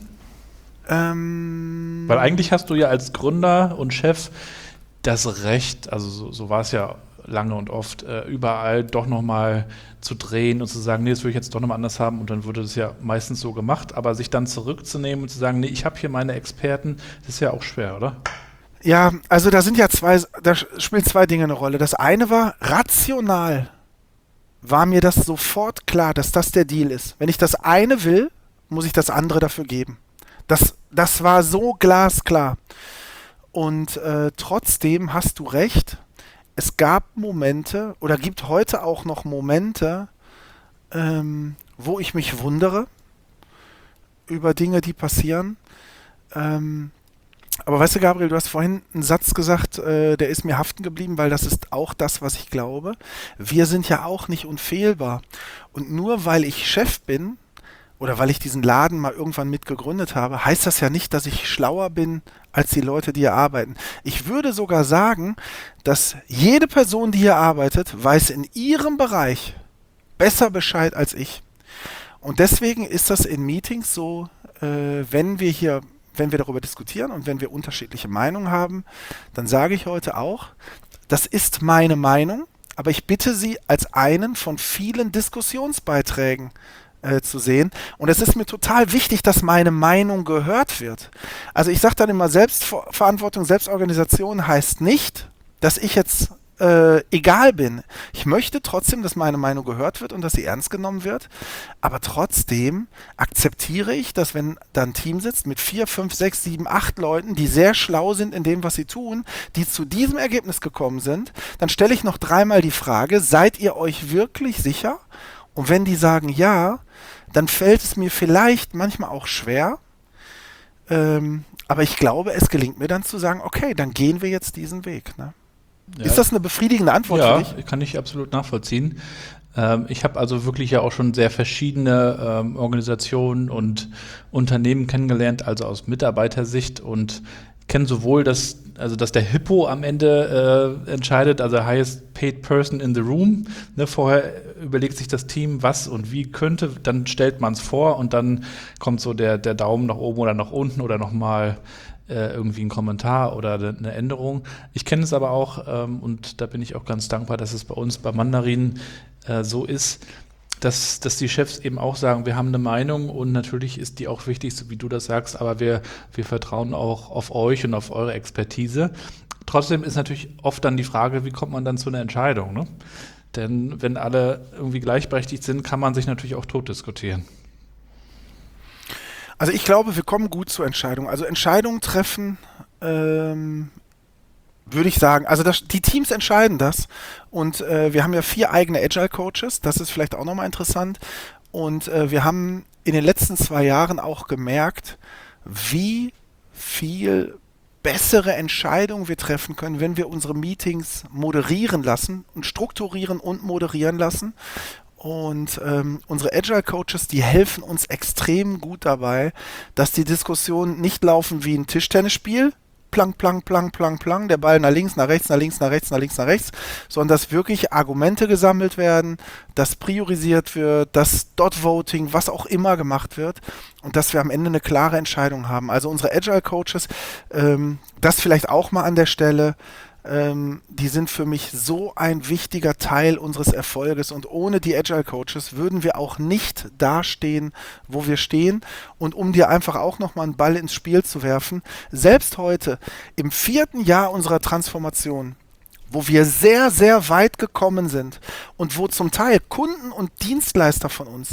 Weil eigentlich hast du ja als Gründer und Chef das Recht, also so war es ja lange und oft, überall doch nochmal zu drehen und zu sagen, nee, das würde ich jetzt doch nochmal anders haben, und dann wurde das ja meistens so gemacht, aber sich dann zurückzunehmen und zu sagen, nee, ich habe hier meine Experten, das ist ja auch schwer, oder? Ja, also da spielen zwei Dinge eine Rolle. Das eine war, rational war mir das sofort klar, dass das der Deal ist. Wenn ich das eine will, muss ich das andere dafür geben. Das war so glasklar. Und trotzdem hast du recht, es gab Momente oder gibt heute auch noch Momente, wo ich mich wundere über Dinge, die passieren. Aber weißt du, Gabriel, du hast vorhin einen Satz gesagt, der ist mir haften geblieben, weil das ist auch das, was ich glaube. Wir sind ja auch nicht unfehlbar. Und nur weil ich Chef bin oder weil ich diesen Laden mal irgendwann mitgegründet habe, heißt das ja nicht, dass ich schlauer bin als die Leute, die hier arbeiten. Ich würde sogar sagen, dass jede Person, die hier arbeitet, weiß in ihrem Bereich besser Bescheid als ich. Und deswegen ist das in Meetings so, wenn wir darüber diskutieren und wenn wir unterschiedliche Meinungen haben, dann sage ich heute auch, das ist meine Meinung, aber ich bitte Sie als einen von vielen Diskussionsbeiträgen zu sehen. Und es ist mir total wichtig, dass meine Meinung gehört wird. Also ich sage dann immer, Selbstverantwortung, Selbstorganisation heißt nicht, dass ich jetzt egal bin. Ich möchte trotzdem, dass meine Meinung gehört wird und dass sie ernst genommen wird. Aber trotzdem akzeptiere ich, dass wenn da ein Team sitzt mit 4, 5, 6, 7, 8 Leuten, die sehr schlau sind in dem, was sie tun, die zu diesem Ergebnis gekommen sind, dann stelle ich noch dreimal die Frage, seid ihr euch wirklich sicher? Und wenn die sagen ja, dann fällt es mir vielleicht manchmal auch schwer, aber ich glaube, es gelingt mir dann zu sagen, okay, dann gehen wir jetzt diesen Weg. Ne? Ja. Ist das eine befriedigende Antwort für dich? Ja, kann ich absolut nachvollziehen. Ich habe also wirklich ja auch schon sehr verschiedene Organisationen und Unternehmen kennengelernt, also aus Mitarbeitersicht, und kenne sowohl dass der Hippo am Ende entscheidet, also Highest Paid Person in the Room. Ne, vorher überlegt sich das Team, was und wie könnte, dann stellt man es vor und dann kommt so der Daumen nach oben oder nach unten oder nochmal irgendwie ein Kommentar oder eine Änderung. Ich kenne es aber auch, und da bin ich auch ganz dankbar, dass es bei uns bei Mandarin so ist, dass die Chefs eben auch sagen, wir haben eine Meinung und natürlich ist die auch wichtig, so wie du das sagst, aber wir vertrauen auch auf euch und auf eure Expertise. Trotzdem ist natürlich oft dann die Frage, wie kommt man dann zu einer Entscheidung? Ne? Denn wenn alle irgendwie gleichberechtigt sind, kann man sich natürlich auch tot diskutieren. Also ich glaube, wir kommen gut zur Entscheidung. Also Entscheidungen treffen, würde ich sagen, also die Teams entscheiden das, und wir haben ja 4 eigene Agile Coaches, das ist vielleicht auch nochmal interessant, und wir haben in den letzten 2 Jahren auch gemerkt, wie viel bessere Entscheidungen wir treffen können, wenn wir unsere Meetings moderieren lassen und strukturieren und moderieren lassen. Und unsere Agile Coaches, die helfen uns extrem gut dabei, dass die Diskussionen nicht laufen wie ein Tischtennisspiel, plang, plang, plang, plang, plang, der Ball nach links, nach rechts, nach links, nach rechts, nach links, nach rechts, sondern dass wirklich Argumente gesammelt werden, dass priorisiert wird, dass Dot-Voting, was auch immer gemacht wird, und dass wir am Ende eine klare Entscheidung haben. Also unsere Agile Coaches, das vielleicht auch mal an der Stelle, die sind für mich so ein wichtiger Teil unseres Erfolges, und ohne die Agile Coaches würden wir auch nicht dastehen, wo wir stehen. Und um dir einfach auch nochmal einen Ball ins Spiel zu werfen, selbst heute im 4. Jahr unserer Transformation, wo wir sehr, sehr weit gekommen sind und wo zum Teil Kunden und Dienstleister von uns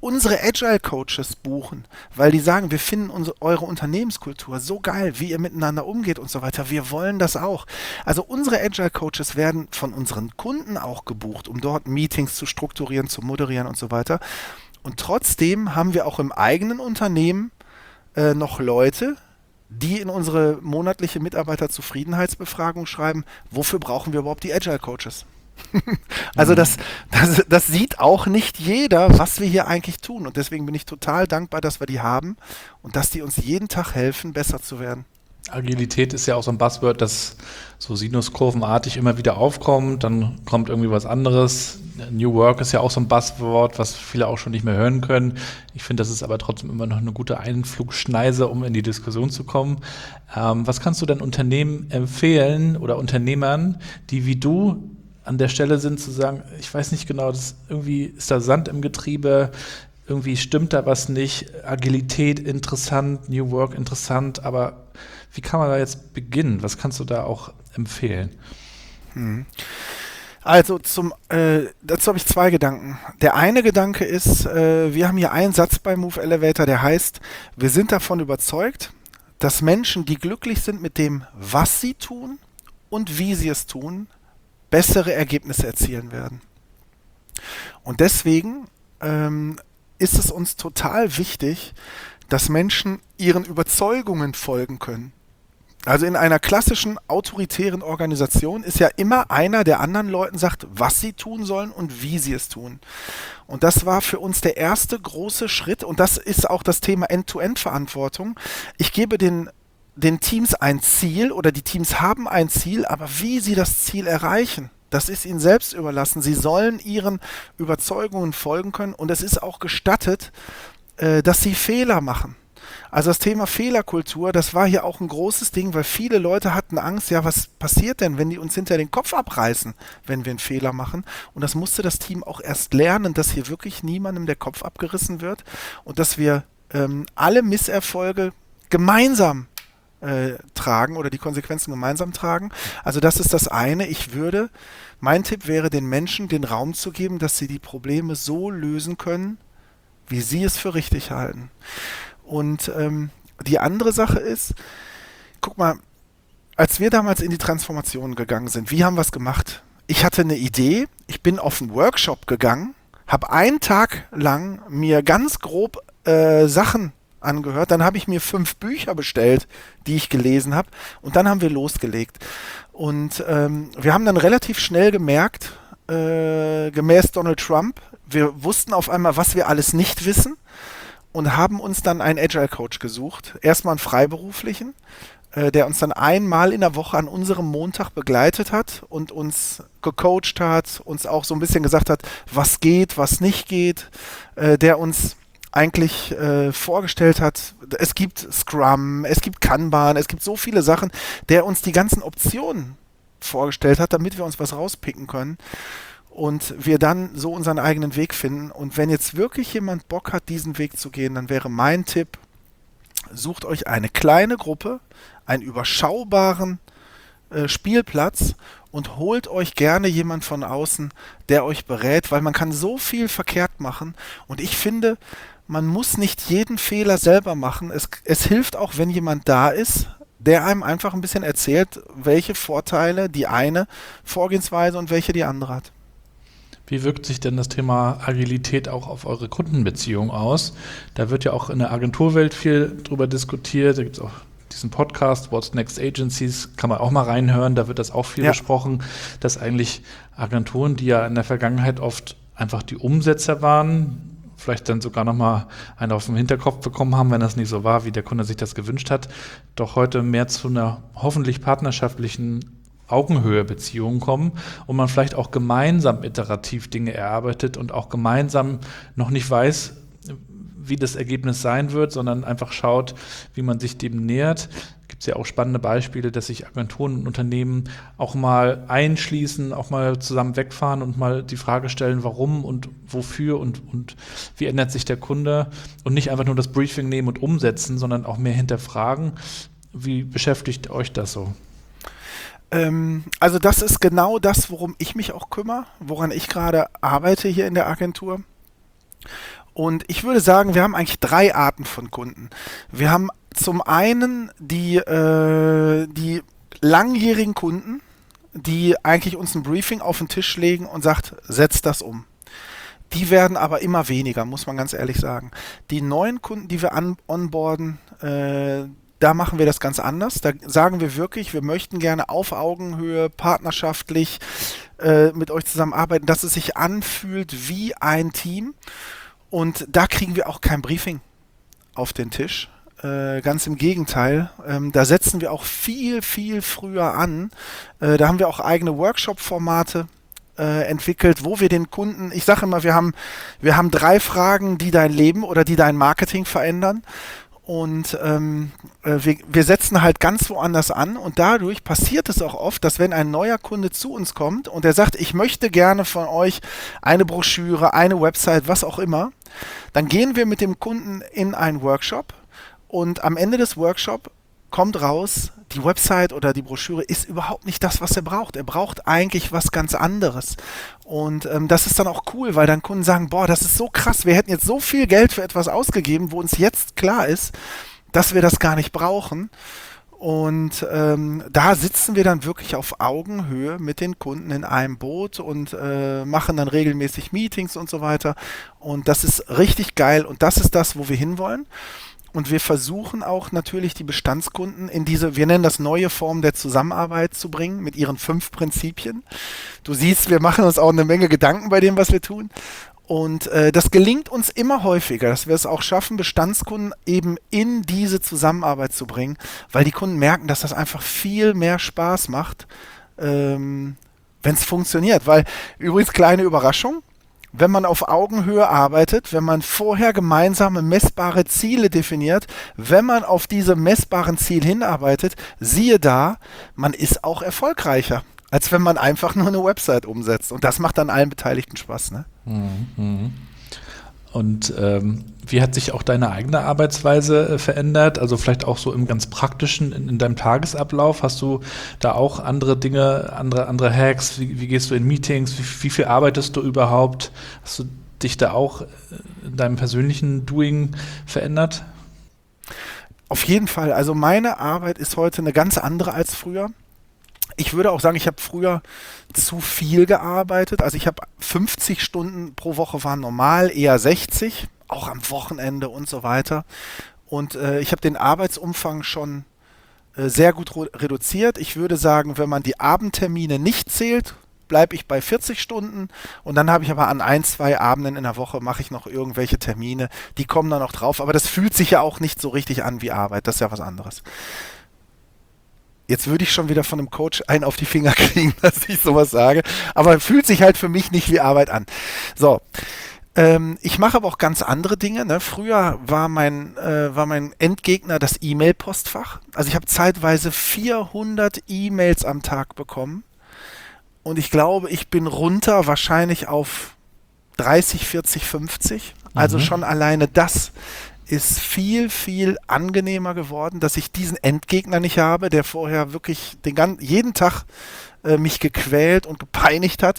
unsere Agile Coaches buchen, weil die sagen, wir finden eure Unternehmenskultur so geil, wie ihr miteinander umgeht und so weiter. Wir wollen das auch. Also unsere Agile Coaches werden von unseren Kunden auch gebucht, um dort Meetings zu strukturieren, zu moderieren und so weiter. Und trotzdem haben wir auch im eigenen Unternehmen noch Leute, die in unsere monatliche Mitarbeiterzufriedenheitsbefragung schreiben, wofür brauchen wir überhaupt die Agile Coaches? Also das sieht auch nicht jeder, was wir hier eigentlich tun. Und deswegen bin ich total dankbar, dass wir die haben und dass die uns jeden Tag helfen, besser zu werden. Agilität ist ja auch so ein Buzzword, das so sinuskurvenartig immer wieder aufkommt, dann kommt irgendwie was anderes. New Work ist ja auch so ein Buzzword, was viele auch schon nicht mehr hören können. Ich finde, das ist aber trotzdem immer noch eine gute Einflugschneise, um in die Diskussion zu kommen. Was kannst du denn Unternehmen empfehlen oder Unternehmern, die wie du an der Stelle sind, zu sagen, ich weiß nicht genau, irgendwie ist da Sand im Getriebe, irgendwie stimmt da was nicht, Agilität interessant, New Work interessant, aber wie kann man da jetzt beginnen? Was kannst du da auch empfehlen? Also dazu habe ich zwei Gedanken. Der eine Gedanke ist, wir haben hier einen Satz bei Move Elevator, der heißt, wir sind davon überzeugt, dass Menschen, die glücklich sind mit dem, was sie tun und wie sie es tun, bessere Ergebnisse erzielen werden. Und deswegen ist es uns total wichtig, dass Menschen ihren Überzeugungen folgen können. Also in einer klassischen autoritären Organisation ist ja immer einer, der anderen Leuten sagt, was sie tun sollen und wie sie es tun. Und das war für uns der erste große Schritt und das ist auch das Thema End-to-End-Verantwortung. Ich gebe den Teams ein Ziel oder die Teams haben ein Ziel, aber wie sie das Ziel erreichen, das ist ihnen selbst überlassen. Sie sollen ihren Überzeugungen folgen können und es ist auch gestattet, dass sie Fehler machen. Also das Thema Fehlerkultur, das war hier auch ein großes Ding, weil viele Leute hatten Angst, ja, was passiert denn, wenn die uns hinter den Kopf abreißen, wenn wir einen Fehler machen? Und das musste das Team auch erst lernen, dass hier wirklich niemandem der Kopf abgerissen wird und dass wir alle Misserfolge gemeinsam tragen oder die Konsequenzen gemeinsam tragen. Also das ist das eine. Mein Tipp wäre, den Menschen den Raum zu geben, dass sie die Probleme so lösen können, wie sie es für richtig halten. Und die andere Sache ist, guck mal, als wir damals in die Transformation gegangen sind, wie haben wir es gemacht? Ich hatte eine Idee, ich bin auf einen Workshop gegangen, habe einen Tag lang mir ganz grob Sachen angehört, dann habe ich mir 5 Bücher bestellt, die ich gelesen habe und dann haben wir losgelegt. Und wir haben dann relativ schnell gemerkt, gemäß Donald Trump, wir wussten auf einmal, was wir alles nicht wissen und haben uns dann einen Agile Coach gesucht. Erstmal einen Freiberuflichen, der uns dann einmal in der Woche an unserem Montag begleitet hat und uns gecoacht hat, uns auch so ein bisschen gesagt hat, was geht, was nicht geht, der uns eigentlich vorgestellt hat, es gibt Scrum, es gibt Kanban, es gibt so viele Sachen, der uns die ganzen Optionen vorgestellt hat, damit wir uns was rauspicken können und wir dann so unseren eigenen Weg finden. Und wenn jetzt wirklich jemand Bock hat, diesen Weg zu gehen, dann wäre mein Tipp, sucht euch eine kleine Gruppe, einen überschaubaren Spielplatz und holt euch gerne jemand von außen, der euch berät, weil man kann so viel verkehrt machen und ich finde, man muss nicht jeden Fehler selber machen. Es hilft auch, wenn jemand da ist, der einem einfach ein bisschen erzählt, welche Vorteile die eine Vorgehensweise und welche die andere hat. Wie wirkt sich denn das Thema Agilität auch auf eure Kundenbeziehung aus? Da wird ja auch in der Agenturwelt viel drüber diskutiert. Da gibt es auch diesen Podcast, What's Next Agencies, kann man auch mal reinhören. Da wird das auch viel besprochen, dass eigentlich Agenturen, die ja in der Vergangenheit oft einfach die Umsetzer waren, vielleicht dann sogar nochmal einen auf den Hinterkopf bekommen haben, wenn das nicht so war, wie der Kunde sich das gewünscht hat, doch heute mehr zu einer hoffentlich partnerschaftlichen Augenhöhe-Beziehung kommen und man vielleicht auch gemeinsam iterativ Dinge erarbeitet und auch gemeinsam noch nicht weiß, wie das Ergebnis sein wird, sondern einfach schaut, wie man sich dem nähert. Gibt es ja auch spannende Beispiele, dass sich Agenturen und Unternehmen auch mal einschließen, auch mal zusammen wegfahren und mal die Frage stellen, warum und wofür und wie ändert sich der Kunde und nicht einfach nur das Briefing nehmen und umsetzen, sondern auch mehr hinterfragen. Wie beschäftigt euch das so? Also das ist genau das, worum ich mich auch kümmere, woran ich gerade arbeite hier in der Agentur. Und ich würde sagen, wir haben eigentlich 3 Arten von Kunden. Wir haben zum einen die langjährigen Kunden, die eigentlich uns ein Briefing auf den Tisch legen und sagt, setzt das um. Die werden aber immer weniger, muss man ganz ehrlich sagen. Die neuen Kunden, die wir onboarden, da machen wir das ganz anders. Da sagen wir wirklich, wir möchten gerne auf Augenhöhe, partnerschaftlich mit euch zusammenarbeiten, dass es sich anfühlt wie ein Team. Und da kriegen wir auch kein Briefing auf den Tisch. Ganz im Gegenteil. Da setzen wir auch viel, viel früher an. Da haben wir auch eigene Workshop-Formate entwickelt, wo wir den Kunden, ich sage immer, wir haben 3 Fragen, die dein Leben oder die dein Marketing verändern. Und wir setzen halt ganz woanders an und dadurch passiert es auch oft, dass wenn ein neuer Kunde zu uns kommt und er sagt, ich möchte gerne von euch eine Broschüre, eine Website, was auch immer, dann gehen wir mit dem Kunden in einen Workshop und am Ende des Workshops kommt raus, die Website oder die Broschüre ist überhaupt nicht das, was er braucht. Er braucht eigentlich was ganz anderes. Und das ist dann auch cool, weil dann Kunden sagen, boah, das ist so krass, wir hätten jetzt so viel Geld für etwas ausgegeben, wo uns jetzt klar ist, dass wir das gar nicht brauchen. Und da sitzen wir dann wirklich auf Augenhöhe mit den Kunden in einem Boot und machen dann regelmäßig Meetings und so weiter. Und das ist richtig geil und das ist das, wo wir hinwollen. Und wir versuchen auch natürlich die Bestandskunden in diese, wir nennen das neue Form der Zusammenarbeit zu bringen, mit ihren 5 Prinzipien. Du siehst, wir machen uns auch eine Menge Gedanken bei dem, was wir tun. Und das gelingt uns immer häufiger, dass wir es auch schaffen, Bestandskunden eben in diese Zusammenarbeit zu bringen, weil die Kunden merken, dass das einfach viel mehr Spaß macht, wenn es funktioniert. Weil, übrigens, kleine Überraschung, wenn man auf Augenhöhe arbeitet, wenn man vorher gemeinsame messbare Ziele definiert, wenn man auf diese messbaren Ziele hinarbeitet, siehe da, man ist auch erfolgreicher, als wenn man einfach nur eine Website umsetzt. Und das macht dann allen Beteiligten Spaß, ne? Mhm. Und wie hat sich auch deine eigene Arbeitsweise verändert? Also vielleicht auch so im ganz praktischen, in deinem Tagesablauf. Hast du da auch andere Dinge, andere Hacks? Wie gehst du in Meetings? Wie viel arbeitest du überhaupt? Hast du dich da auch in deinem persönlichen Doing verändert? Auf jeden Fall. Also meine Arbeit ist heute eine ganz andere als früher. Ich würde auch sagen, ich habe früher zu viel gearbeitet. Also ich habe 50 Stunden pro Woche waren normal, eher 60, auch am Wochenende und so weiter. Und ich habe den Arbeitsumfang schon sehr gut reduziert. Ich würde sagen, wenn man die Abendtermine nicht zählt, bleibe ich bei 40 Stunden. Und dann habe ich aber an 1, 2 Abenden in der Woche mache ich noch irgendwelche Termine. Die kommen dann noch drauf. Aber das fühlt sich ja auch nicht so richtig an wie Arbeit. Das ist ja was anderes. Jetzt würde ich schon wieder von einem Coach einen auf die Finger kriegen, dass ich sowas sage. Aber fühlt sich halt für mich nicht wie Arbeit an. So, ich mache aber auch ganz andere Dinge. Ne? Früher war mein Endgegner das E-Mail-Postfach. Also ich habe zeitweise 400 E-Mails am Tag bekommen. Und ich glaube, ich bin runter wahrscheinlich auf 30, 40, 50. Also schon alleine das ist viel, viel angenehmer geworden, dass ich diesen Endgegner nicht habe, der vorher wirklich jeden Tag mich gequält und gepeinigt hat.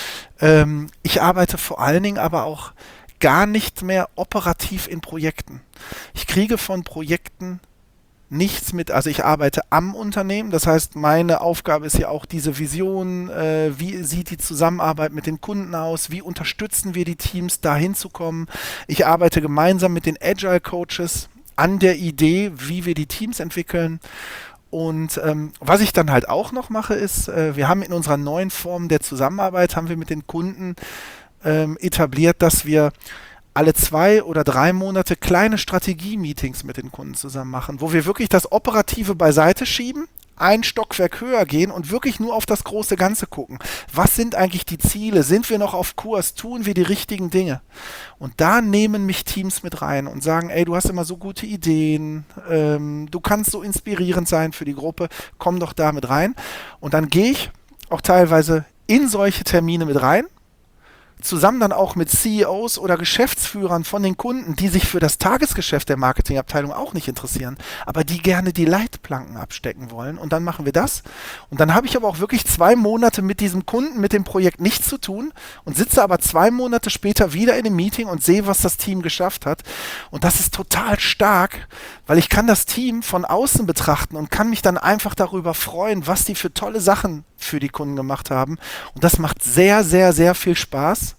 Ich arbeite vor allen Dingen aber auch gar nicht mehr operativ in Projekten. Ich kriege von Projekten nichts mit, also ich arbeite am Unternehmen, das heißt, meine Aufgabe ist ja auch diese Vision, wie sieht die Zusammenarbeit mit den Kunden aus, wie unterstützen wir die Teams, da hinzukommen. Ich arbeite gemeinsam mit den Agile Coaches an der Idee, wie wir die Teams entwickeln. Und was ich dann halt auch noch mache, ist, wir haben in unserer neuen Form der Zusammenarbeit, haben wir mit den Kunden etabliert, dass wir alle 2 oder 3 Monate kleine Strategie-Meetings mit den Kunden zusammen machen, wo wir wirklich das Operative beiseite schieben, ein Stockwerk höher gehen und wirklich nur auf das große Ganze gucken. Was sind eigentlich die Ziele? Sind wir noch auf Kurs? Tun wir die richtigen Dinge? Und da nehmen mich Teams mit rein und sagen, ey, du hast immer so gute Ideen, du kannst so inspirierend sein für die Gruppe, komm doch da mit rein. Und dann gehe ich auch teilweise in solche Termine mit rein, zusammen dann auch mit CEOs oder Geschäftsführern von den Kunden, die sich für das Tagesgeschäft der Marketingabteilung auch nicht interessieren, aber die gerne die Leitplanken abstecken wollen. Und dann machen wir das. Und dann habe ich aber auch wirklich 2 Monate mit diesem Kunden, mit dem Projekt nichts zu tun und sitze aber 2 Monate später wieder in einem Meeting und sehe, was das Team geschafft hat. Und das ist total stark, weil ich kann das Team von außen betrachten und kann mich dann einfach darüber freuen, was die für tolle Sachen für die Kunden gemacht haben. Und das macht sehr, sehr, sehr viel Spaß.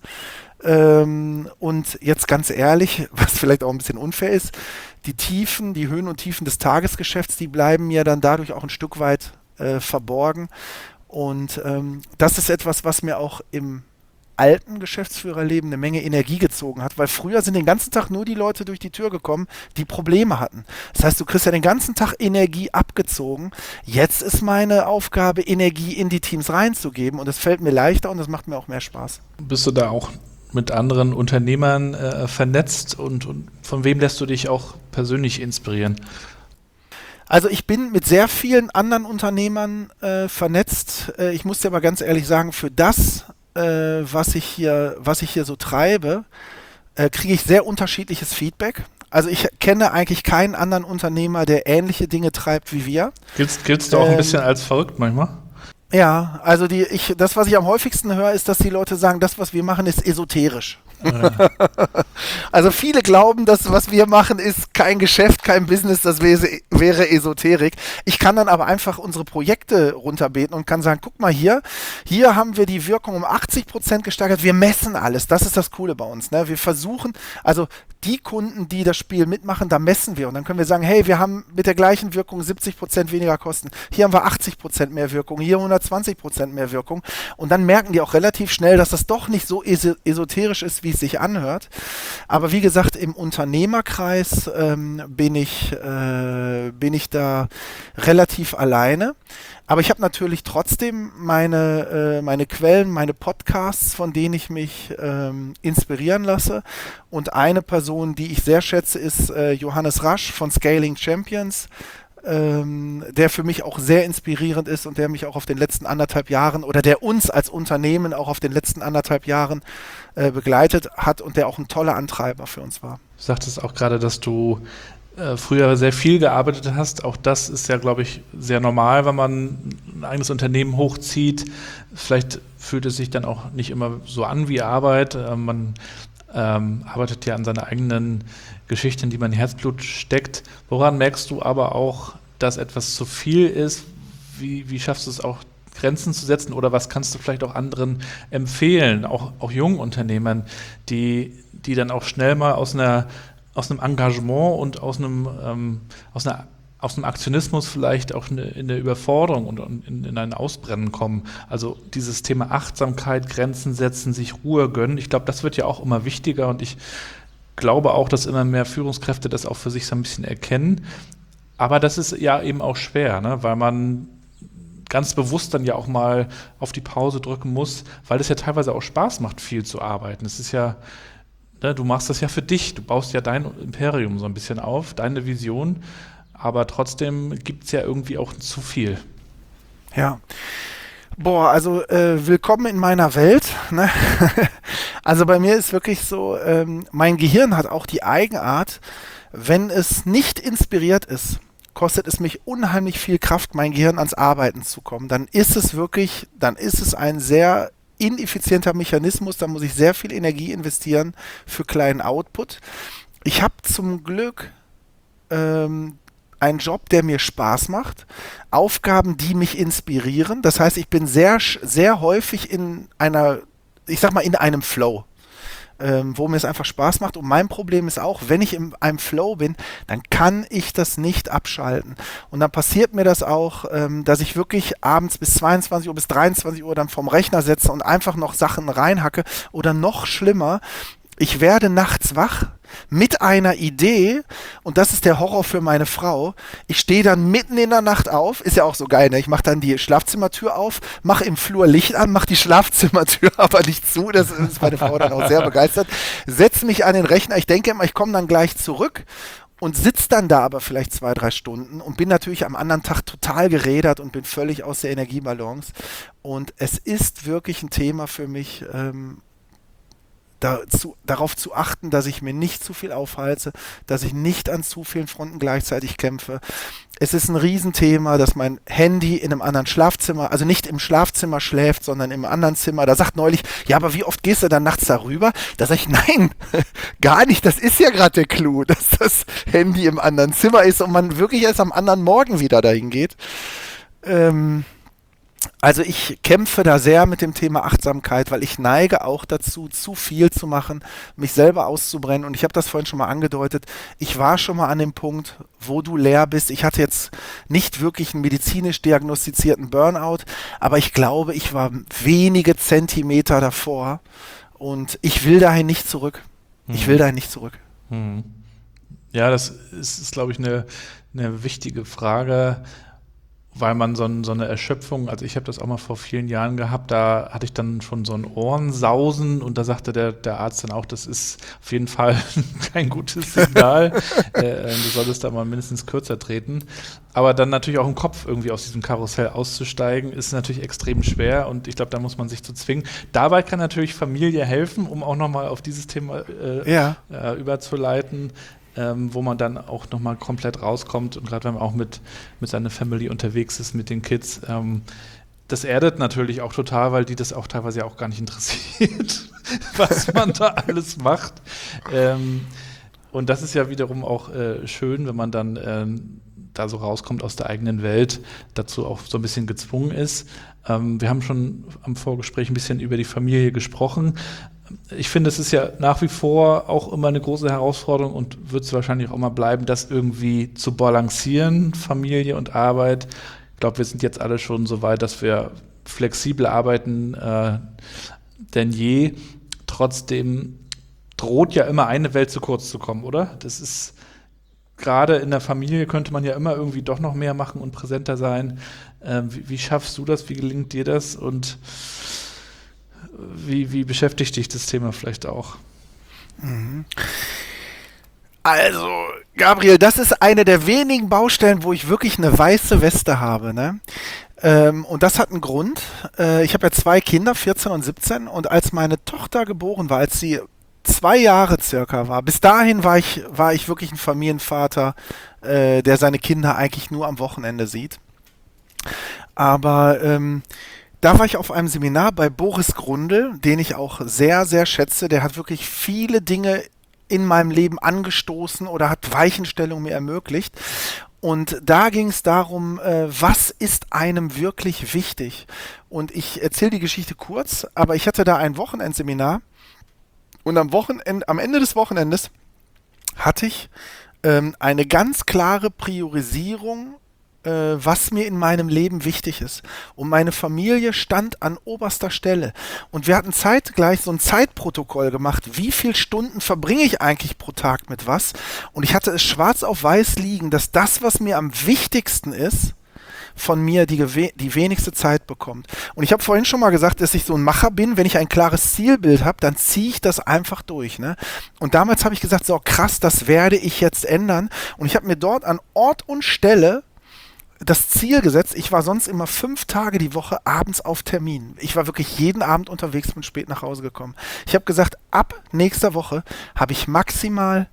Und jetzt ganz ehrlich, was vielleicht auch ein bisschen unfair ist, die Höhen und Tiefen des Tagesgeschäfts, die bleiben mir dann dadurch auch ein Stück weit verborgen. Und das ist etwas, was mir auch im alten Geschäftsführerleben eine Menge Energie gezogen hat, weil früher sind den ganzen Tag nur die Leute durch die Tür gekommen, die Probleme hatten. Das heißt, du kriegst ja den ganzen Tag Energie abgezogen. Jetzt ist meine Aufgabe, Energie in die Teams reinzugeben und es fällt mir leichter und es macht mir auch mehr Spaß. Bist du da auch mit anderen Unternehmern vernetzt und von wem lässt du dich auch persönlich inspirieren? Also ich bin mit sehr vielen anderen Unternehmern vernetzt. Ich muss dir aber ganz ehrlich sagen, für das, was ich hier so treibe, kriege ich sehr unterschiedliches Feedback. Also ich kenne eigentlich keinen anderen Unternehmer, der ähnliche Dinge treibt wie wir. Giltst du auch ein bisschen als verrückt manchmal? Ja, also das, was ich am häufigsten höre, ist, dass die Leute sagen, das, was wir machen, ist esoterisch. Ja. Also viele glauben, dass was wir machen, ist kein Geschäft, kein Business, das wäre Esoterik. Ich kann dann aber einfach unsere Projekte runterbeten und kann sagen, guck mal hier haben wir die Wirkung um 80% gesteigert, wir messen alles, das ist das Coole bei uns. Ne? Wir versuchen, also die Kunden, die das Spiel mitmachen, da messen wir und dann können wir sagen, hey, wir haben mit der gleichen Wirkung 70% weniger Kosten, hier haben wir 80% mehr Wirkung, hier 120% mehr Wirkung und dann merken die auch relativ schnell, dass das doch nicht so esoterisch ist, wie es sich anhört. Aber wie gesagt, im Unternehmerkreis bin ich da relativ alleine. Aber ich habe natürlich trotzdem meine Quellen, meine Podcasts, von denen ich mich inspirieren lasse. Und eine Person, die ich sehr schätze, ist Johannes Rasch von Scaling Champions, der für mich auch sehr inspirierend ist und der mich auch auf den letzten 1,5 Jahren oder der uns als Unternehmen auch auf den letzten 1,5 Jahren begleitet hat und der auch ein toller Antreiber für uns war. Du sagtest auch gerade, dass du früher sehr viel gearbeitet hast. Auch das ist ja, glaube ich, sehr normal, wenn man ein eigenes Unternehmen hochzieht. Vielleicht fühlt es sich dann auch nicht immer so an wie Arbeit. Man arbeitet ja an seiner eigenen Geschichte, in die man Herzblut steckt. Woran merkst du aber auch, dass etwas zu viel ist? Wie schaffst du es auch, Grenzen zu setzen? Oder was kannst du vielleicht auch anderen empfehlen, auch jungen Unternehmern, die dann auch schnell mal aus einem Engagement und aus einem Aktionismus vielleicht auch in eine Überforderung und in ein Ausbrennen kommen. Also dieses Thema Achtsamkeit, Grenzen setzen, sich Ruhe gönnen, ich glaube, das wird ja auch immer wichtiger und ich glaube auch, dass immer mehr Führungskräfte das auch für sich so ein bisschen erkennen. Aber das ist ja eben auch schwer, ne? Weil man ganz bewusst dann ja auch mal auf die Pause drücken muss, weil es ja teilweise auch Spaß macht, viel zu arbeiten. Es ist ja, du machst das ja für dich, du baust ja dein Imperium so ein bisschen auf, deine Vision, aber trotzdem gibt es ja irgendwie auch zu viel. Ja. Boah, also willkommen in meiner Welt. Ne? Also bei mir ist wirklich so, mein Gehirn hat auch die Eigenart, wenn es nicht inspiriert ist, kostet es mich unheimlich viel Kraft, mein Gehirn ans Arbeiten zu kommen. Dann ist es ein sehr ineffizienter Mechanismus, da muss ich sehr viel Energie investieren für kleinen Output. Ich habe zum Glück einen Job, der mir Spaß macht, Aufgaben, die mich inspirieren. Das heißt, ich bin sehr, sehr häufig in einem Flow, wo mir es einfach Spaß macht. Und mein Problem ist auch, wenn ich in einem Flow bin, dann kann ich das nicht abschalten. Und dann passiert mir das auch, dass ich wirklich abends bis 22 Uhr, bis 23 Uhr dann vorm Rechner sitze und einfach noch Sachen reinhacke. Oder noch schlimmer, ich werde nachts wach mit einer Idee und das ist der Horror für meine Frau. Ich stehe dann mitten in der Nacht auf, ist ja auch so geil, ne? Ich mache dann die Schlafzimmertür auf, mache im Flur Licht an, mache die Schlafzimmertür aber nicht zu, das ist meine Frau dann auch sehr begeistert, setze mich an den Rechner, ich denke immer, ich komme dann gleich zurück und sitze dann da aber vielleicht 2-3 Stunden und bin natürlich am anderen Tag total gerädert und bin völlig aus der Energiebalance und es ist wirklich ein Thema für mich, darauf zu achten, dass ich mir nicht zu viel aufhalte, dass ich nicht an zu vielen Fronten gleichzeitig kämpfe. Es ist ein Riesenthema, dass mein Handy in einem anderen Schlafzimmer, also nicht im Schlafzimmer schläft, sondern im anderen Zimmer. Da sagt neulich, ja, aber wie oft gehst du dann nachts darüber? Da sage ich, nein, gar nicht. Das ist ja gerade der Clou, dass das Handy im anderen Zimmer ist und man wirklich erst am anderen Morgen wieder dahin geht. Also ich kämpfe da sehr mit dem Thema Achtsamkeit, weil ich neige auch dazu, zu viel zu machen, mich selber auszubrennen. Und ich habe das vorhin schon mal angedeutet. Ich war schon mal an dem Punkt, wo du leer bist. Ich hatte jetzt nicht wirklich einen medizinisch diagnostizierten Burnout, aber ich glaube, ich war wenige Zentimeter davor und ich will dahin nicht zurück. Ich will dahin nicht zurück. Ja, das ist glaube ich, eine wichtige Frage, weil man so eine Erschöpfung, also ich habe das auch mal vor vielen Jahren gehabt, da hatte ich dann schon so ein Ohrensausen und da sagte der Arzt dann auch, das ist auf jeden Fall kein gutes Signal, du solltest da mal mindestens kürzer treten. Aber dann natürlich auch im Kopf irgendwie aus diesem Karussell auszusteigen, ist natürlich extrem schwer und ich glaube, da muss man sich zu zwingen. Dabei kann natürlich Familie helfen, um auch nochmal auf dieses Thema überzuleiten. Wo man dann auch nochmal komplett rauskommt und gerade wenn man auch mit seiner Family unterwegs ist, mit den Kids, das erdet natürlich auch total, weil die das auch teilweise auch gar nicht interessiert, was man da alles macht. Und das ist ja wiederum auch schön, wenn man dann da so rauskommt aus der eigenen Welt, dazu auch so ein bisschen gezwungen ist. Wir haben schon am Vorgespräch ein bisschen über die Familie gesprochen. Ich finde, es ist ja nach wie vor auch immer eine große Herausforderung und wird es wahrscheinlich auch immer bleiben, das irgendwie zu balancieren, Familie und Arbeit. Ich glaube, wir sind jetzt alle schon so weit, dass wir flexibel arbeiten denn je. Trotzdem droht ja immer eine Welt zu kurz zu kommen, oder? Das ist gerade in der Familie könnte man ja immer irgendwie doch noch mehr machen und präsenter sein. Wie schaffst du das? Wie gelingt dir das? Und wie beschäftigt dich das Thema vielleicht auch? Also, Gabriel, das ist eine der wenigen Baustellen, wo ich wirklich eine weiße Weste habe, ne? Und das hat einen Grund. Ich habe ja 2 Kinder, 14 und 17, und als meine Tochter geboren war, als sie 2 Jahre circa war, bis dahin war ich wirklich ein Familienvater, der seine Kinder eigentlich nur am Wochenende sieht. Aber da war ich auf einem Seminar bei Boris Grundl, den ich auch sehr, sehr schätze. Der hat wirklich viele Dinge in meinem Leben angestoßen oder hat Weichenstellungen mir ermöglicht. Und da ging es darum, was ist einem wirklich wichtig? Und ich erzähle die Geschichte kurz, aber ich hatte da ein Wochenendseminar und am Ende des Wochenendes hatte ich eine ganz klare Priorisierung, was mir in meinem Leben wichtig ist. Und meine Familie stand an oberster Stelle. Und wir hatten zeitgleich so ein Zeitprotokoll gemacht. Wie viele Stunden verbringe ich eigentlich pro Tag mit was? Und ich hatte es schwarz auf weiß liegen, dass das, was mir am wichtigsten ist, von mir die wenigste Zeit bekommt. Und ich habe vorhin schon mal gesagt, dass ich so ein Macher bin. Wenn ich ein klares Zielbild habe, dann ziehe ich das einfach durch. Ne? Und damals habe ich gesagt, so krass, das werde ich jetzt ändern. Und ich habe mir dort an Ort und Stelle das Ziel gesetzt. Ich war sonst immer 5 Tage die Woche abends auf Termin. Ich war wirklich jeden Abend unterwegs, bin spät nach Hause gekommen. Ich habe gesagt, ab nächster Woche habe ich maximal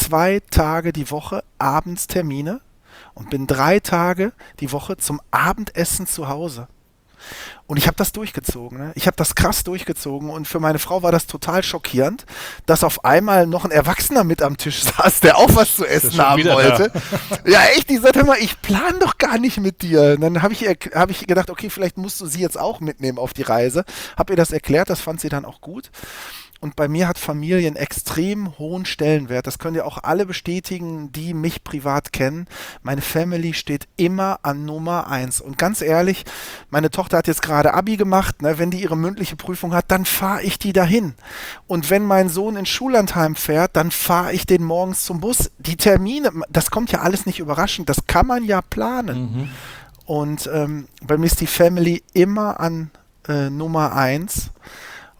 2 Tage die Woche abends Termine und bin 3 Tage die Woche zum Abendessen zu Hause. Und ich habe das durchgezogen. Ne? Ich habe das krass durchgezogen und für meine Frau war das total schockierend, dass auf einmal noch ein Erwachsener mit am Tisch saß, der auch was zu essen haben wollte. Ja, echt, die sagte immer, ich plan doch gar nicht mit dir. Und dann habe ich gedacht, okay, vielleicht musst du sie jetzt auch mitnehmen auf die Reise. Habe ihr das erklärt, das fand sie dann auch gut. Und bei mir hat Familie einen extrem hohen Stellenwert. Das können ja auch alle bestätigen, die mich privat kennen. Meine Family steht immer an Nummer 1. Und ganz ehrlich, meine Tochter hat jetzt gerade Abi gemacht. Ne? Wenn die ihre mündliche Prüfung hat, dann fahre ich die dahin. Und wenn mein Sohn ins Schullandheim fährt, dann fahre ich den morgens zum Bus. Die Termine, das kommt ja alles nicht überraschend. Das kann man ja planen. Und bei mir ist die Family immer an Nummer 1.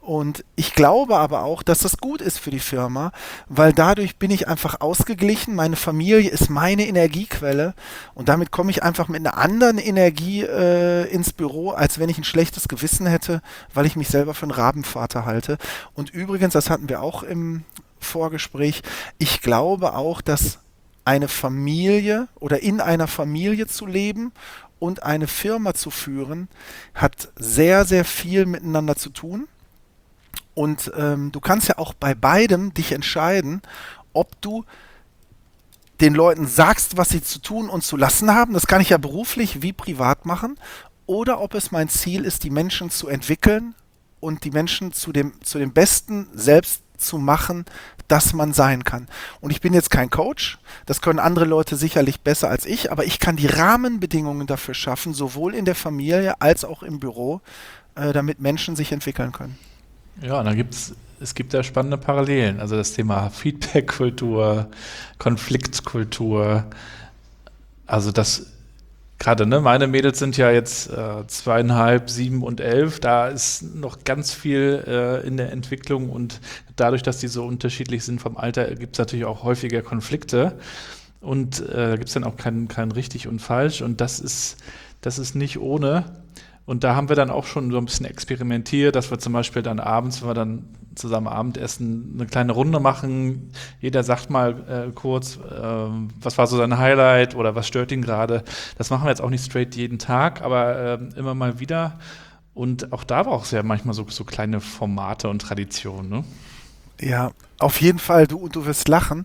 Und ich glaube aber auch, dass das gut ist für die Firma, weil dadurch bin ich einfach ausgeglichen. Meine Familie ist meine Energiequelle und damit komme ich einfach mit einer anderen Energie ins Büro, als wenn ich ein schlechtes Gewissen hätte, weil ich mich selber für einen Rabenvater halte. Und übrigens, das hatten wir auch im Vorgespräch, ich glaube auch, dass eine Familie oder in einer Familie zu leben und eine Firma zu führen, hat sehr, sehr viel miteinander zu tun. Und du kannst ja auch bei beidem dich entscheiden, ob du den Leuten sagst, was sie zu tun und zu lassen haben. Das kann ich ja beruflich wie privat machen. Oder ob es mein Ziel ist, die Menschen zu entwickeln und die Menschen zu dem besten selbst zu machen, das man sein kann. Und ich bin jetzt kein Coach, das können andere Leute sicherlich besser als ich, aber ich kann die Rahmenbedingungen dafür schaffen, sowohl in der Familie als auch im Büro, damit Menschen sich entwickeln können. Ja, und es gibt da spannende Parallelen. Also das Thema Feedback-Kultur, Konfliktkultur. Also das gerade, ne, meine Mädels sind ja jetzt 2,5, 7 und 11. Da ist noch ganz viel in der Entwicklung und dadurch, dass die so unterschiedlich sind vom Alter, gibt es natürlich auch häufiger Konflikte. Und da gibt es dann auch kein richtig und falsch. Und das ist nicht ohne. Und da haben wir dann auch schon so ein bisschen experimentiert, dass wir zum Beispiel dann abends, wenn wir dann zusammen Abendessen, eine kleine Runde machen. Jeder sagt mal kurz, was war so sein Highlight oder was stört ihn gerade. Das machen wir jetzt auch nicht straight jeden Tag, aber immer mal wieder. Und auch da braucht es ja manchmal so kleine Formate und Traditionen, ne? Ja, auf jeden Fall, du wirst lachen.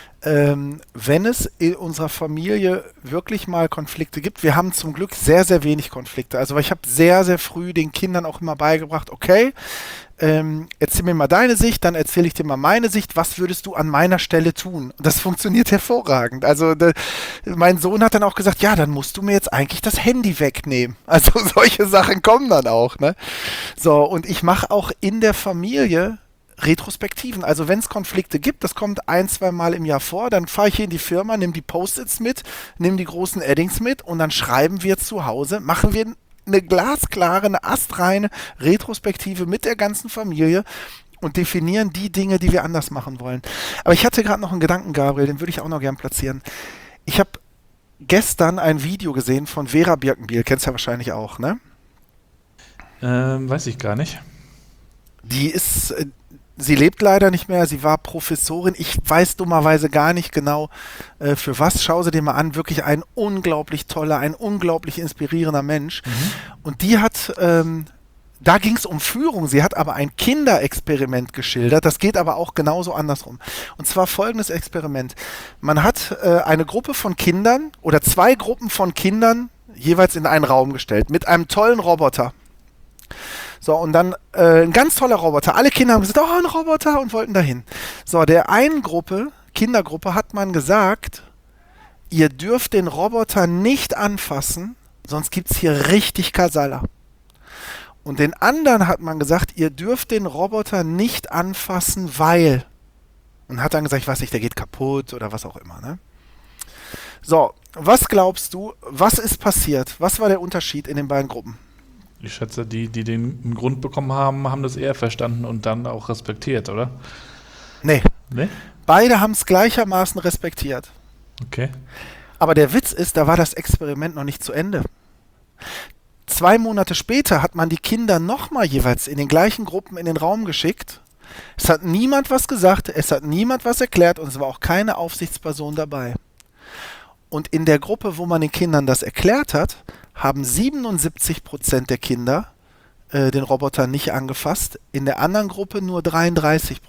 Wenn es in unserer Familie wirklich mal Konflikte gibt, wir haben zum Glück sehr, sehr wenig Konflikte. Also ich habe sehr, sehr früh den Kindern auch immer beigebracht, okay, erzähl mir mal deine Sicht, dann erzähle ich dir mal meine Sicht, was würdest du an meiner Stelle tun? Und das funktioniert hervorragend. Also mein Sohn hat dann auch gesagt, ja, dann musst du mir jetzt eigentlich das Handy wegnehmen. Also solche Sachen kommen dann auch, ne? So, und ich mache auch in der Familie Retrospektiven. Also wenn es Konflikte gibt, das kommt 1-2 Mal im Jahr vor, dann fahre ich hier in die Firma, nehme die Post-its mit, nehme die großen Eddings mit und dann schreiben wir zu Hause, machen wir eine glasklare, eine astreine Retrospektive mit der ganzen Familie und definieren die Dinge, die wir anders machen wollen. Aber ich hatte gerade noch einen Gedanken, Gabriel, den würde ich auch noch gern platzieren. Ich habe gestern ein Video gesehen von Vera Birkenbiel, kennst du ja wahrscheinlich auch, ne? Weiß ich gar nicht. Sie lebt leider nicht mehr, sie war Professorin. Ich weiß dummerweise gar nicht genau, für was. Schau sie dir mal an. Wirklich ein unglaublich toller, ein unglaublich inspirierender Mensch. Und die hat, da ging es um Führung. Sie hat aber ein Kinderexperiment geschildert. Das geht aber auch genauso andersrum. Und zwar folgendes Experiment. Man hat eine Gruppe von Kindern oder 2 Gruppen von Kindern jeweils in einen Raum gestellt mit einem tollen Roboter. So, und dann ein ganz toller Roboter. Alle Kinder haben gesagt, oh, ein Roboter und wollten dahin. So, der einen Kindergruppe hat man gesagt, ihr dürft den Roboter nicht anfassen, sonst gibt es hier richtig Kasala. Und den anderen hat man gesagt, ihr dürft den Roboter nicht anfassen, weil. Und hat dann gesagt, ich weiß nicht, der geht kaputt oder was auch immer, ne? So, was glaubst du, was ist passiert? Was war der Unterschied in den beiden Gruppen? Ich schätze, die den Grund bekommen haben, haben das eher verstanden und dann auch respektiert, oder? Nee. Nee? Beide haben es gleichermaßen respektiert. Okay. Aber der Witz ist, da war das Experiment noch nicht zu Ende. 2 Monate später hat man die Kinder nochmal jeweils in den gleichen Gruppen in den Raum geschickt. Es hat niemand was gesagt, es hat niemand was erklärt und es war auch keine Aufsichtsperson dabei. Und in der Gruppe, wo man den Kindern das erklärt hat, haben 77% der Kinder den Roboter nicht angefasst, in der anderen Gruppe nur 33%.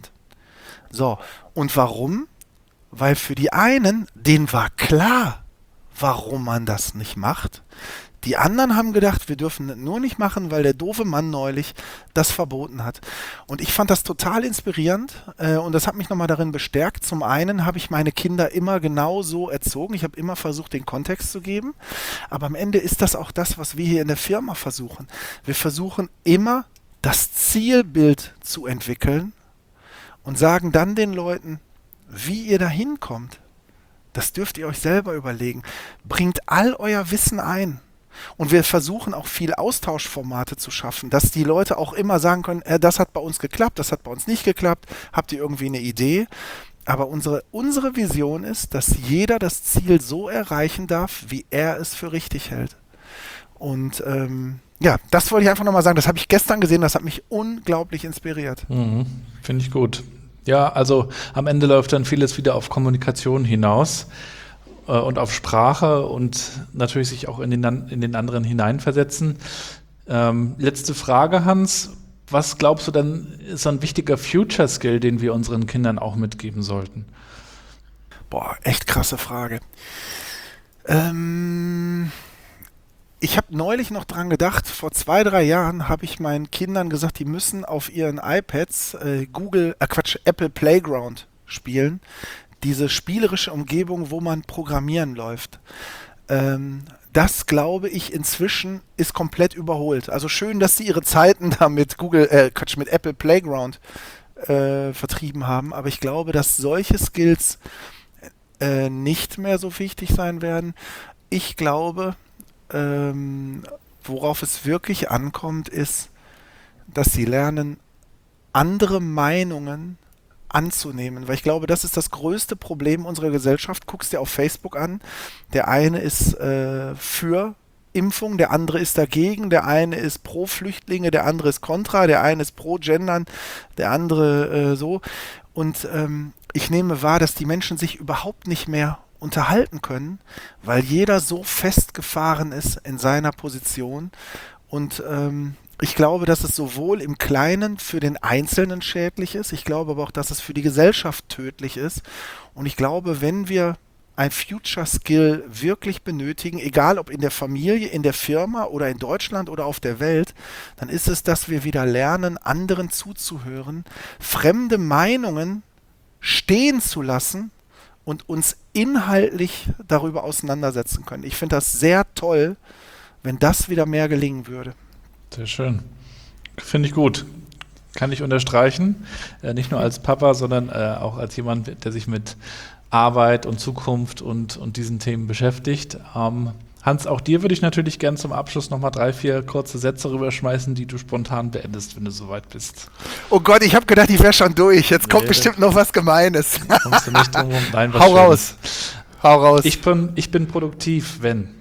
So, und warum? Weil für die einen, denen war klar, warum man das nicht macht. Die anderen haben gedacht, wir dürfen das nur nicht machen, weil der doofe Mann neulich das verboten hat. Und ich fand das total inspirierend und das hat mich nochmal darin bestärkt. Zum einen habe ich meine Kinder immer genau so erzogen. Ich habe immer versucht, den Kontext zu geben. Aber am Ende ist das auch das, was wir hier in der Firma versuchen. Wir versuchen immer, das Zielbild zu entwickeln und sagen dann den Leuten, wie ihr da hinkommt. Das dürft ihr euch selber überlegen. Bringt all euer Wissen ein. Und wir versuchen auch viel Austauschformate zu schaffen, dass die Leute auch immer sagen können, das hat bei uns geklappt, das hat bei uns nicht geklappt, habt ihr irgendwie eine Idee? Aber unsere Vision ist, dass jeder das Ziel so erreichen darf, wie er es für richtig hält. Und das wollte ich einfach nochmal sagen. Das habe ich gestern gesehen, das hat mich unglaublich inspiriert. Finde ich gut. Ja, also am Ende läuft dann vieles wieder auf Kommunikation hinaus und auf Sprache und natürlich sich auch in den anderen hineinversetzen. Letzte Frage, Hans. Was glaubst du denn, ist so ein wichtiger Future-Skill, den wir unseren Kindern auch mitgeben sollten? Boah, echt krasse Frage. Ich habe neulich noch dran gedacht, vor 2-3 Jahren habe ich meinen Kindern gesagt, die müssen auf ihren iPads Apple Playground spielen. Diese spielerische Umgebung, wo man programmieren läuft. Das, glaube ich, inzwischen ist komplett überholt. Also schön, dass sie ihre Zeiten da mit mit Apple Playground vertrieben haben, aber ich glaube, dass solche Skills nicht mehr so wichtig sein werden. Ich glaube, worauf es wirklich ankommt, ist, dass sie lernen, andere Meinungen anzunehmen, weil ich glaube, das ist das größte Problem unserer Gesellschaft. Guckst dir auf Facebook an, der eine ist für Impfung, der andere ist dagegen, der eine ist pro Flüchtlinge, der andere ist kontra, der eine ist pro Gendern, der andere so. Und ich nehme wahr, dass die Menschen sich überhaupt nicht mehr unterhalten können, weil jeder so festgefahren ist in seiner Position. Und ich glaube, dass es sowohl im Kleinen für den Einzelnen schädlich ist, ich glaube aber auch, dass es für die Gesellschaft tödlich ist. Und ich glaube, wenn wir ein Future Skill wirklich benötigen, egal ob in der Familie, in der Firma oder in Deutschland oder auf der Welt, dann ist es, dass wir wieder lernen, anderen zuzuhören, fremde Meinungen stehen zu lassen und uns inhaltlich darüber auseinandersetzen können. Ich finde das sehr toll, wenn das wieder mehr gelingen würde. Sehr schön. Finde ich gut. Kann ich unterstreichen. Nicht nur als Papa, sondern auch als jemand, der sich mit Arbeit und Zukunft und diesen Themen beschäftigt. Hans, auch dir würde ich natürlich gern zum Abschluss nochmal 3-4 kurze Sätze rüberschmeißen, die du spontan beendest, wenn du soweit bist. Oh Gott, ich habe gedacht, ich wäre schon durch. Jetzt kommt bestimmt noch was Gemeines. Kommst du nicht drum rum? Nein, was Hau raus. Hau raus. Ich bin produktiv, wenn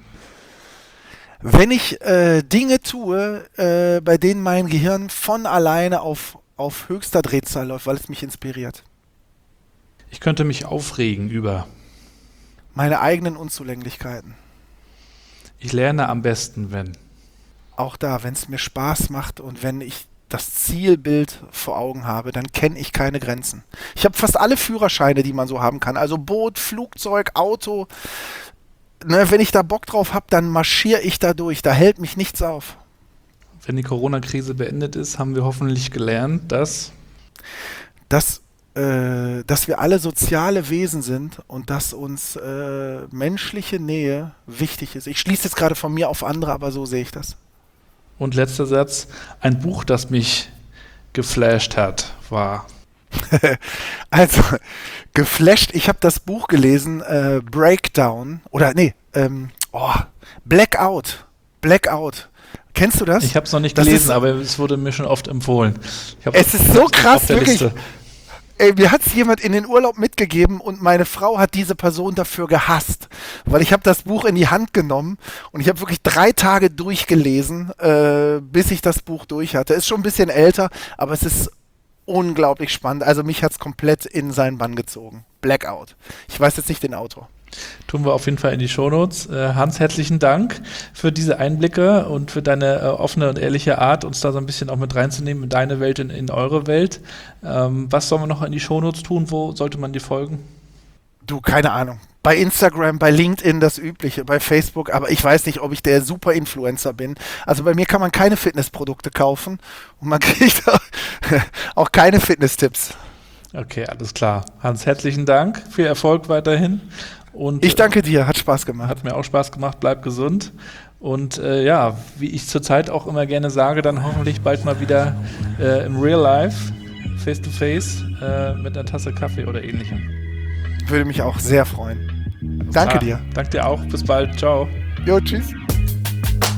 ich Dinge tue, bei denen mein Gehirn von alleine auf höchster Drehzahl läuft, weil es mich inspiriert. Ich könnte mich aufregen über meine eigenen Unzulänglichkeiten. Ich lerne am besten, wenn auch da, wenn es mir Spaß macht und wenn ich das Zielbild vor Augen habe, dann kenne ich keine Grenzen. Ich habe fast alle Führerscheine, die man so haben kann. Also Boot, Flugzeug, Auto. Ne, wenn ich da Bock drauf habe, dann marschiere ich da durch. Da hält mich nichts auf. Wenn die Corona-Krise beendet ist, haben wir hoffentlich gelernt, dass wir alle soziale Wesen sind und dass uns menschliche Nähe wichtig ist. Ich schließe jetzt gerade von mir auf andere, aber so sehe ich das. Und letzter Satz, ein Buch, das mich geflasht hat, war... Also, geflasht, ich habe das Buch gelesen, Breakdown, Blackout. Kennst du das? Ich habe es noch nicht gelesen, aber es wurde mir schon oft empfohlen. Es ist so krass, wirklich. Ey, mir hat es jemand in den Urlaub mitgegeben und meine Frau hat diese Person dafür gehasst, weil ich habe das Buch in die Hand genommen und ich habe wirklich 3 Tage durchgelesen, bis ich das Buch durch hatte. Ist schon ein bisschen älter, aber es ist unglaublich spannend. Also mich hat es komplett in seinen Bann gezogen. Blackout. Ich weiß jetzt nicht den Autor. Tun wir auf jeden Fall in die Shownotes. Hans, herzlichen Dank für diese Einblicke und für deine offene und ehrliche Art, uns da so ein bisschen auch mit reinzunehmen in deine Welt, in eure Welt. Was sollen wir noch in die Shownotes tun? Wo sollte man dir folgen? Du, keine Ahnung. Bei Instagram, bei LinkedIn das Übliche, bei Facebook, aber ich weiß nicht, ob ich der Super-Influencer bin. Also bei mir kann man keine Fitnessprodukte kaufen und man kriegt auch keine Fitness-Tipps. Okay, alles klar. Hans, herzlichen Dank. Viel Erfolg weiterhin. Und ich danke dir, hat Spaß gemacht. Hat mir auch Spaß gemacht, bleib gesund. Und wie ich zurzeit auch immer gerne sage, dann hoffentlich bald mal wieder im Real Life, face to face, mit einer Tasse Kaffee oder ähnlichem. Würde mich auch sehr freuen. Danke dir. Danke dir auch. Bis bald. Ciao. Jo, tschüss.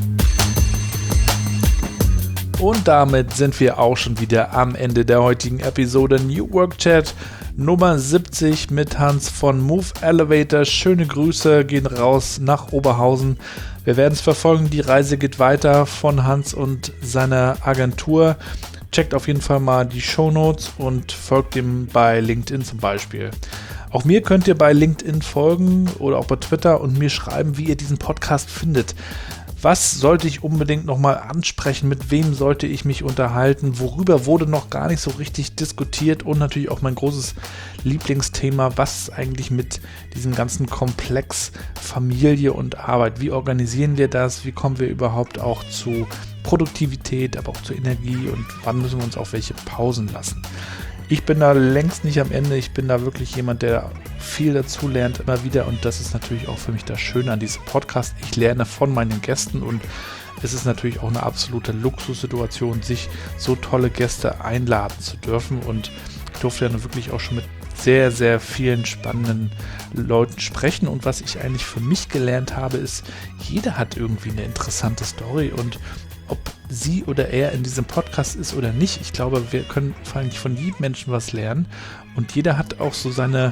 Und damit sind wir auch schon wieder am Ende der heutigen Episode New Work Chat Nummer 70 mit Hans von Move Elevator. Schöne Grüße gehen raus nach Oberhausen. Wir werden es verfolgen. Die Reise geht weiter von Hans und seiner Agentur. Checkt auf jeden Fall mal die Shownotes und folgt ihm bei LinkedIn zum Beispiel. Auch mir könnt ihr bei LinkedIn folgen oder auch bei Twitter und mir schreiben, wie ihr diesen Podcast findet. Was sollte ich unbedingt nochmal ansprechen? Mit wem sollte ich mich unterhalten? Worüber wurde noch gar nicht so richtig diskutiert? Und natürlich auch mein großes Lieblingsthema, was eigentlich mit diesem ganzen Komplex Familie und Arbeit? Wie organisieren wir das? Wie kommen wir überhaupt auch zu Produktivität, aber auch zu Energie? Und wann müssen wir uns auch welche Pausen lassen? Ich bin da längst nicht am Ende. Ich bin da wirklich jemand, der viel dazu lernt immer wieder. Und das ist natürlich auch für mich das Schöne an diesem Podcast. Ich lerne von meinen Gästen und es ist natürlich auch eine absolute Luxussituation, sich so tolle Gäste einladen zu dürfen. Und ich durfte ja wirklich auch schon mit sehr, sehr vielen spannenden Leuten sprechen. Und was ich eigentlich für mich gelernt habe, ist, jeder hat irgendwie eine interessante Story und ob sie oder er in diesem Podcast ist oder nicht. Ich glaube, wir können vor allem von jedem Menschen was lernen und jeder hat auch so sein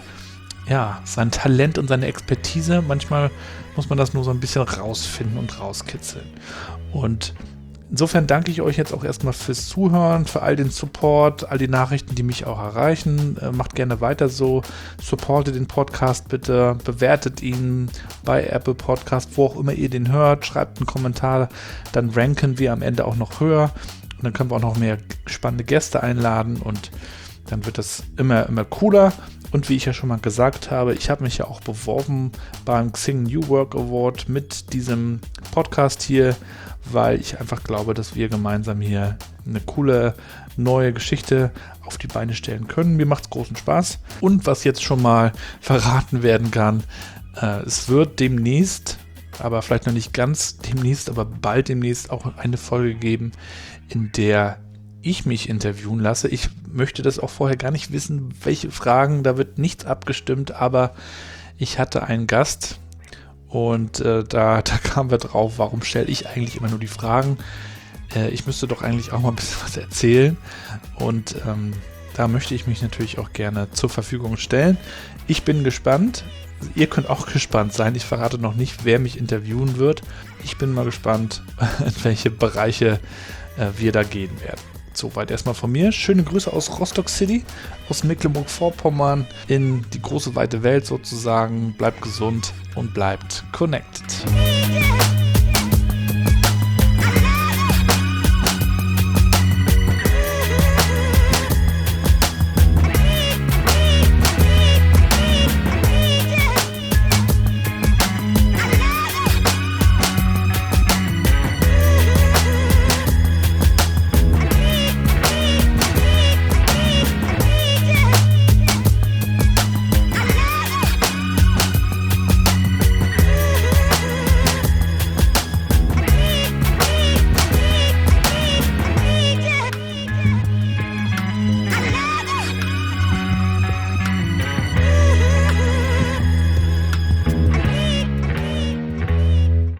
Talent und seine Expertise. Manchmal muss man das nur so ein bisschen rausfinden und rauskitzeln. Und insofern danke ich euch jetzt auch erstmal fürs Zuhören, für all den Support, all die Nachrichten, die mich auch erreichen. Macht gerne weiter so, supportet den Podcast bitte, bewertet ihn bei Apple Podcast, wo auch immer ihr den hört, schreibt einen Kommentar, dann ranken wir am Ende auch noch höher und dann können wir auch noch mehr spannende Gäste einladen und dann wird das immer cooler. Und wie ich ja schon mal gesagt habe, ich habe mich ja auch beworben beim Xing New Work Award mit diesem Podcast hier, weil ich einfach glaube, dass wir gemeinsam hier eine coole neue Geschichte auf die Beine stellen können. Mir macht es großen Spaß. Und was jetzt schon mal verraten werden kann, es wird demnächst, aber vielleicht noch nicht ganz demnächst, aber bald demnächst auch eine Folge geben, in der ich mich interviewen lasse. Ich möchte das auch vorher gar nicht wissen, welche Fragen, da wird nichts abgestimmt, aber ich hatte einen Gast und da kamen wir drauf, warum stelle ich eigentlich immer nur die Fragen? Ich müsste doch eigentlich auch mal ein bisschen was erzählen und da möchte ich mich natürlich auch gerne zur Verfügung stellen. Ich bin gespannt. Ihr könnt auch gespannt sein. Ich verrate noch nicht, wer mich interviewen wird. Ich bin mal gespannt, in welche Bereiche wir da gehen werden. Soweit erstmal von mir. Schöne Grüße aus Rostock City, aus Mecklenburg-Vorpommern in die große weite Welt sozusagen. Bleibt gesund und bleibt connected.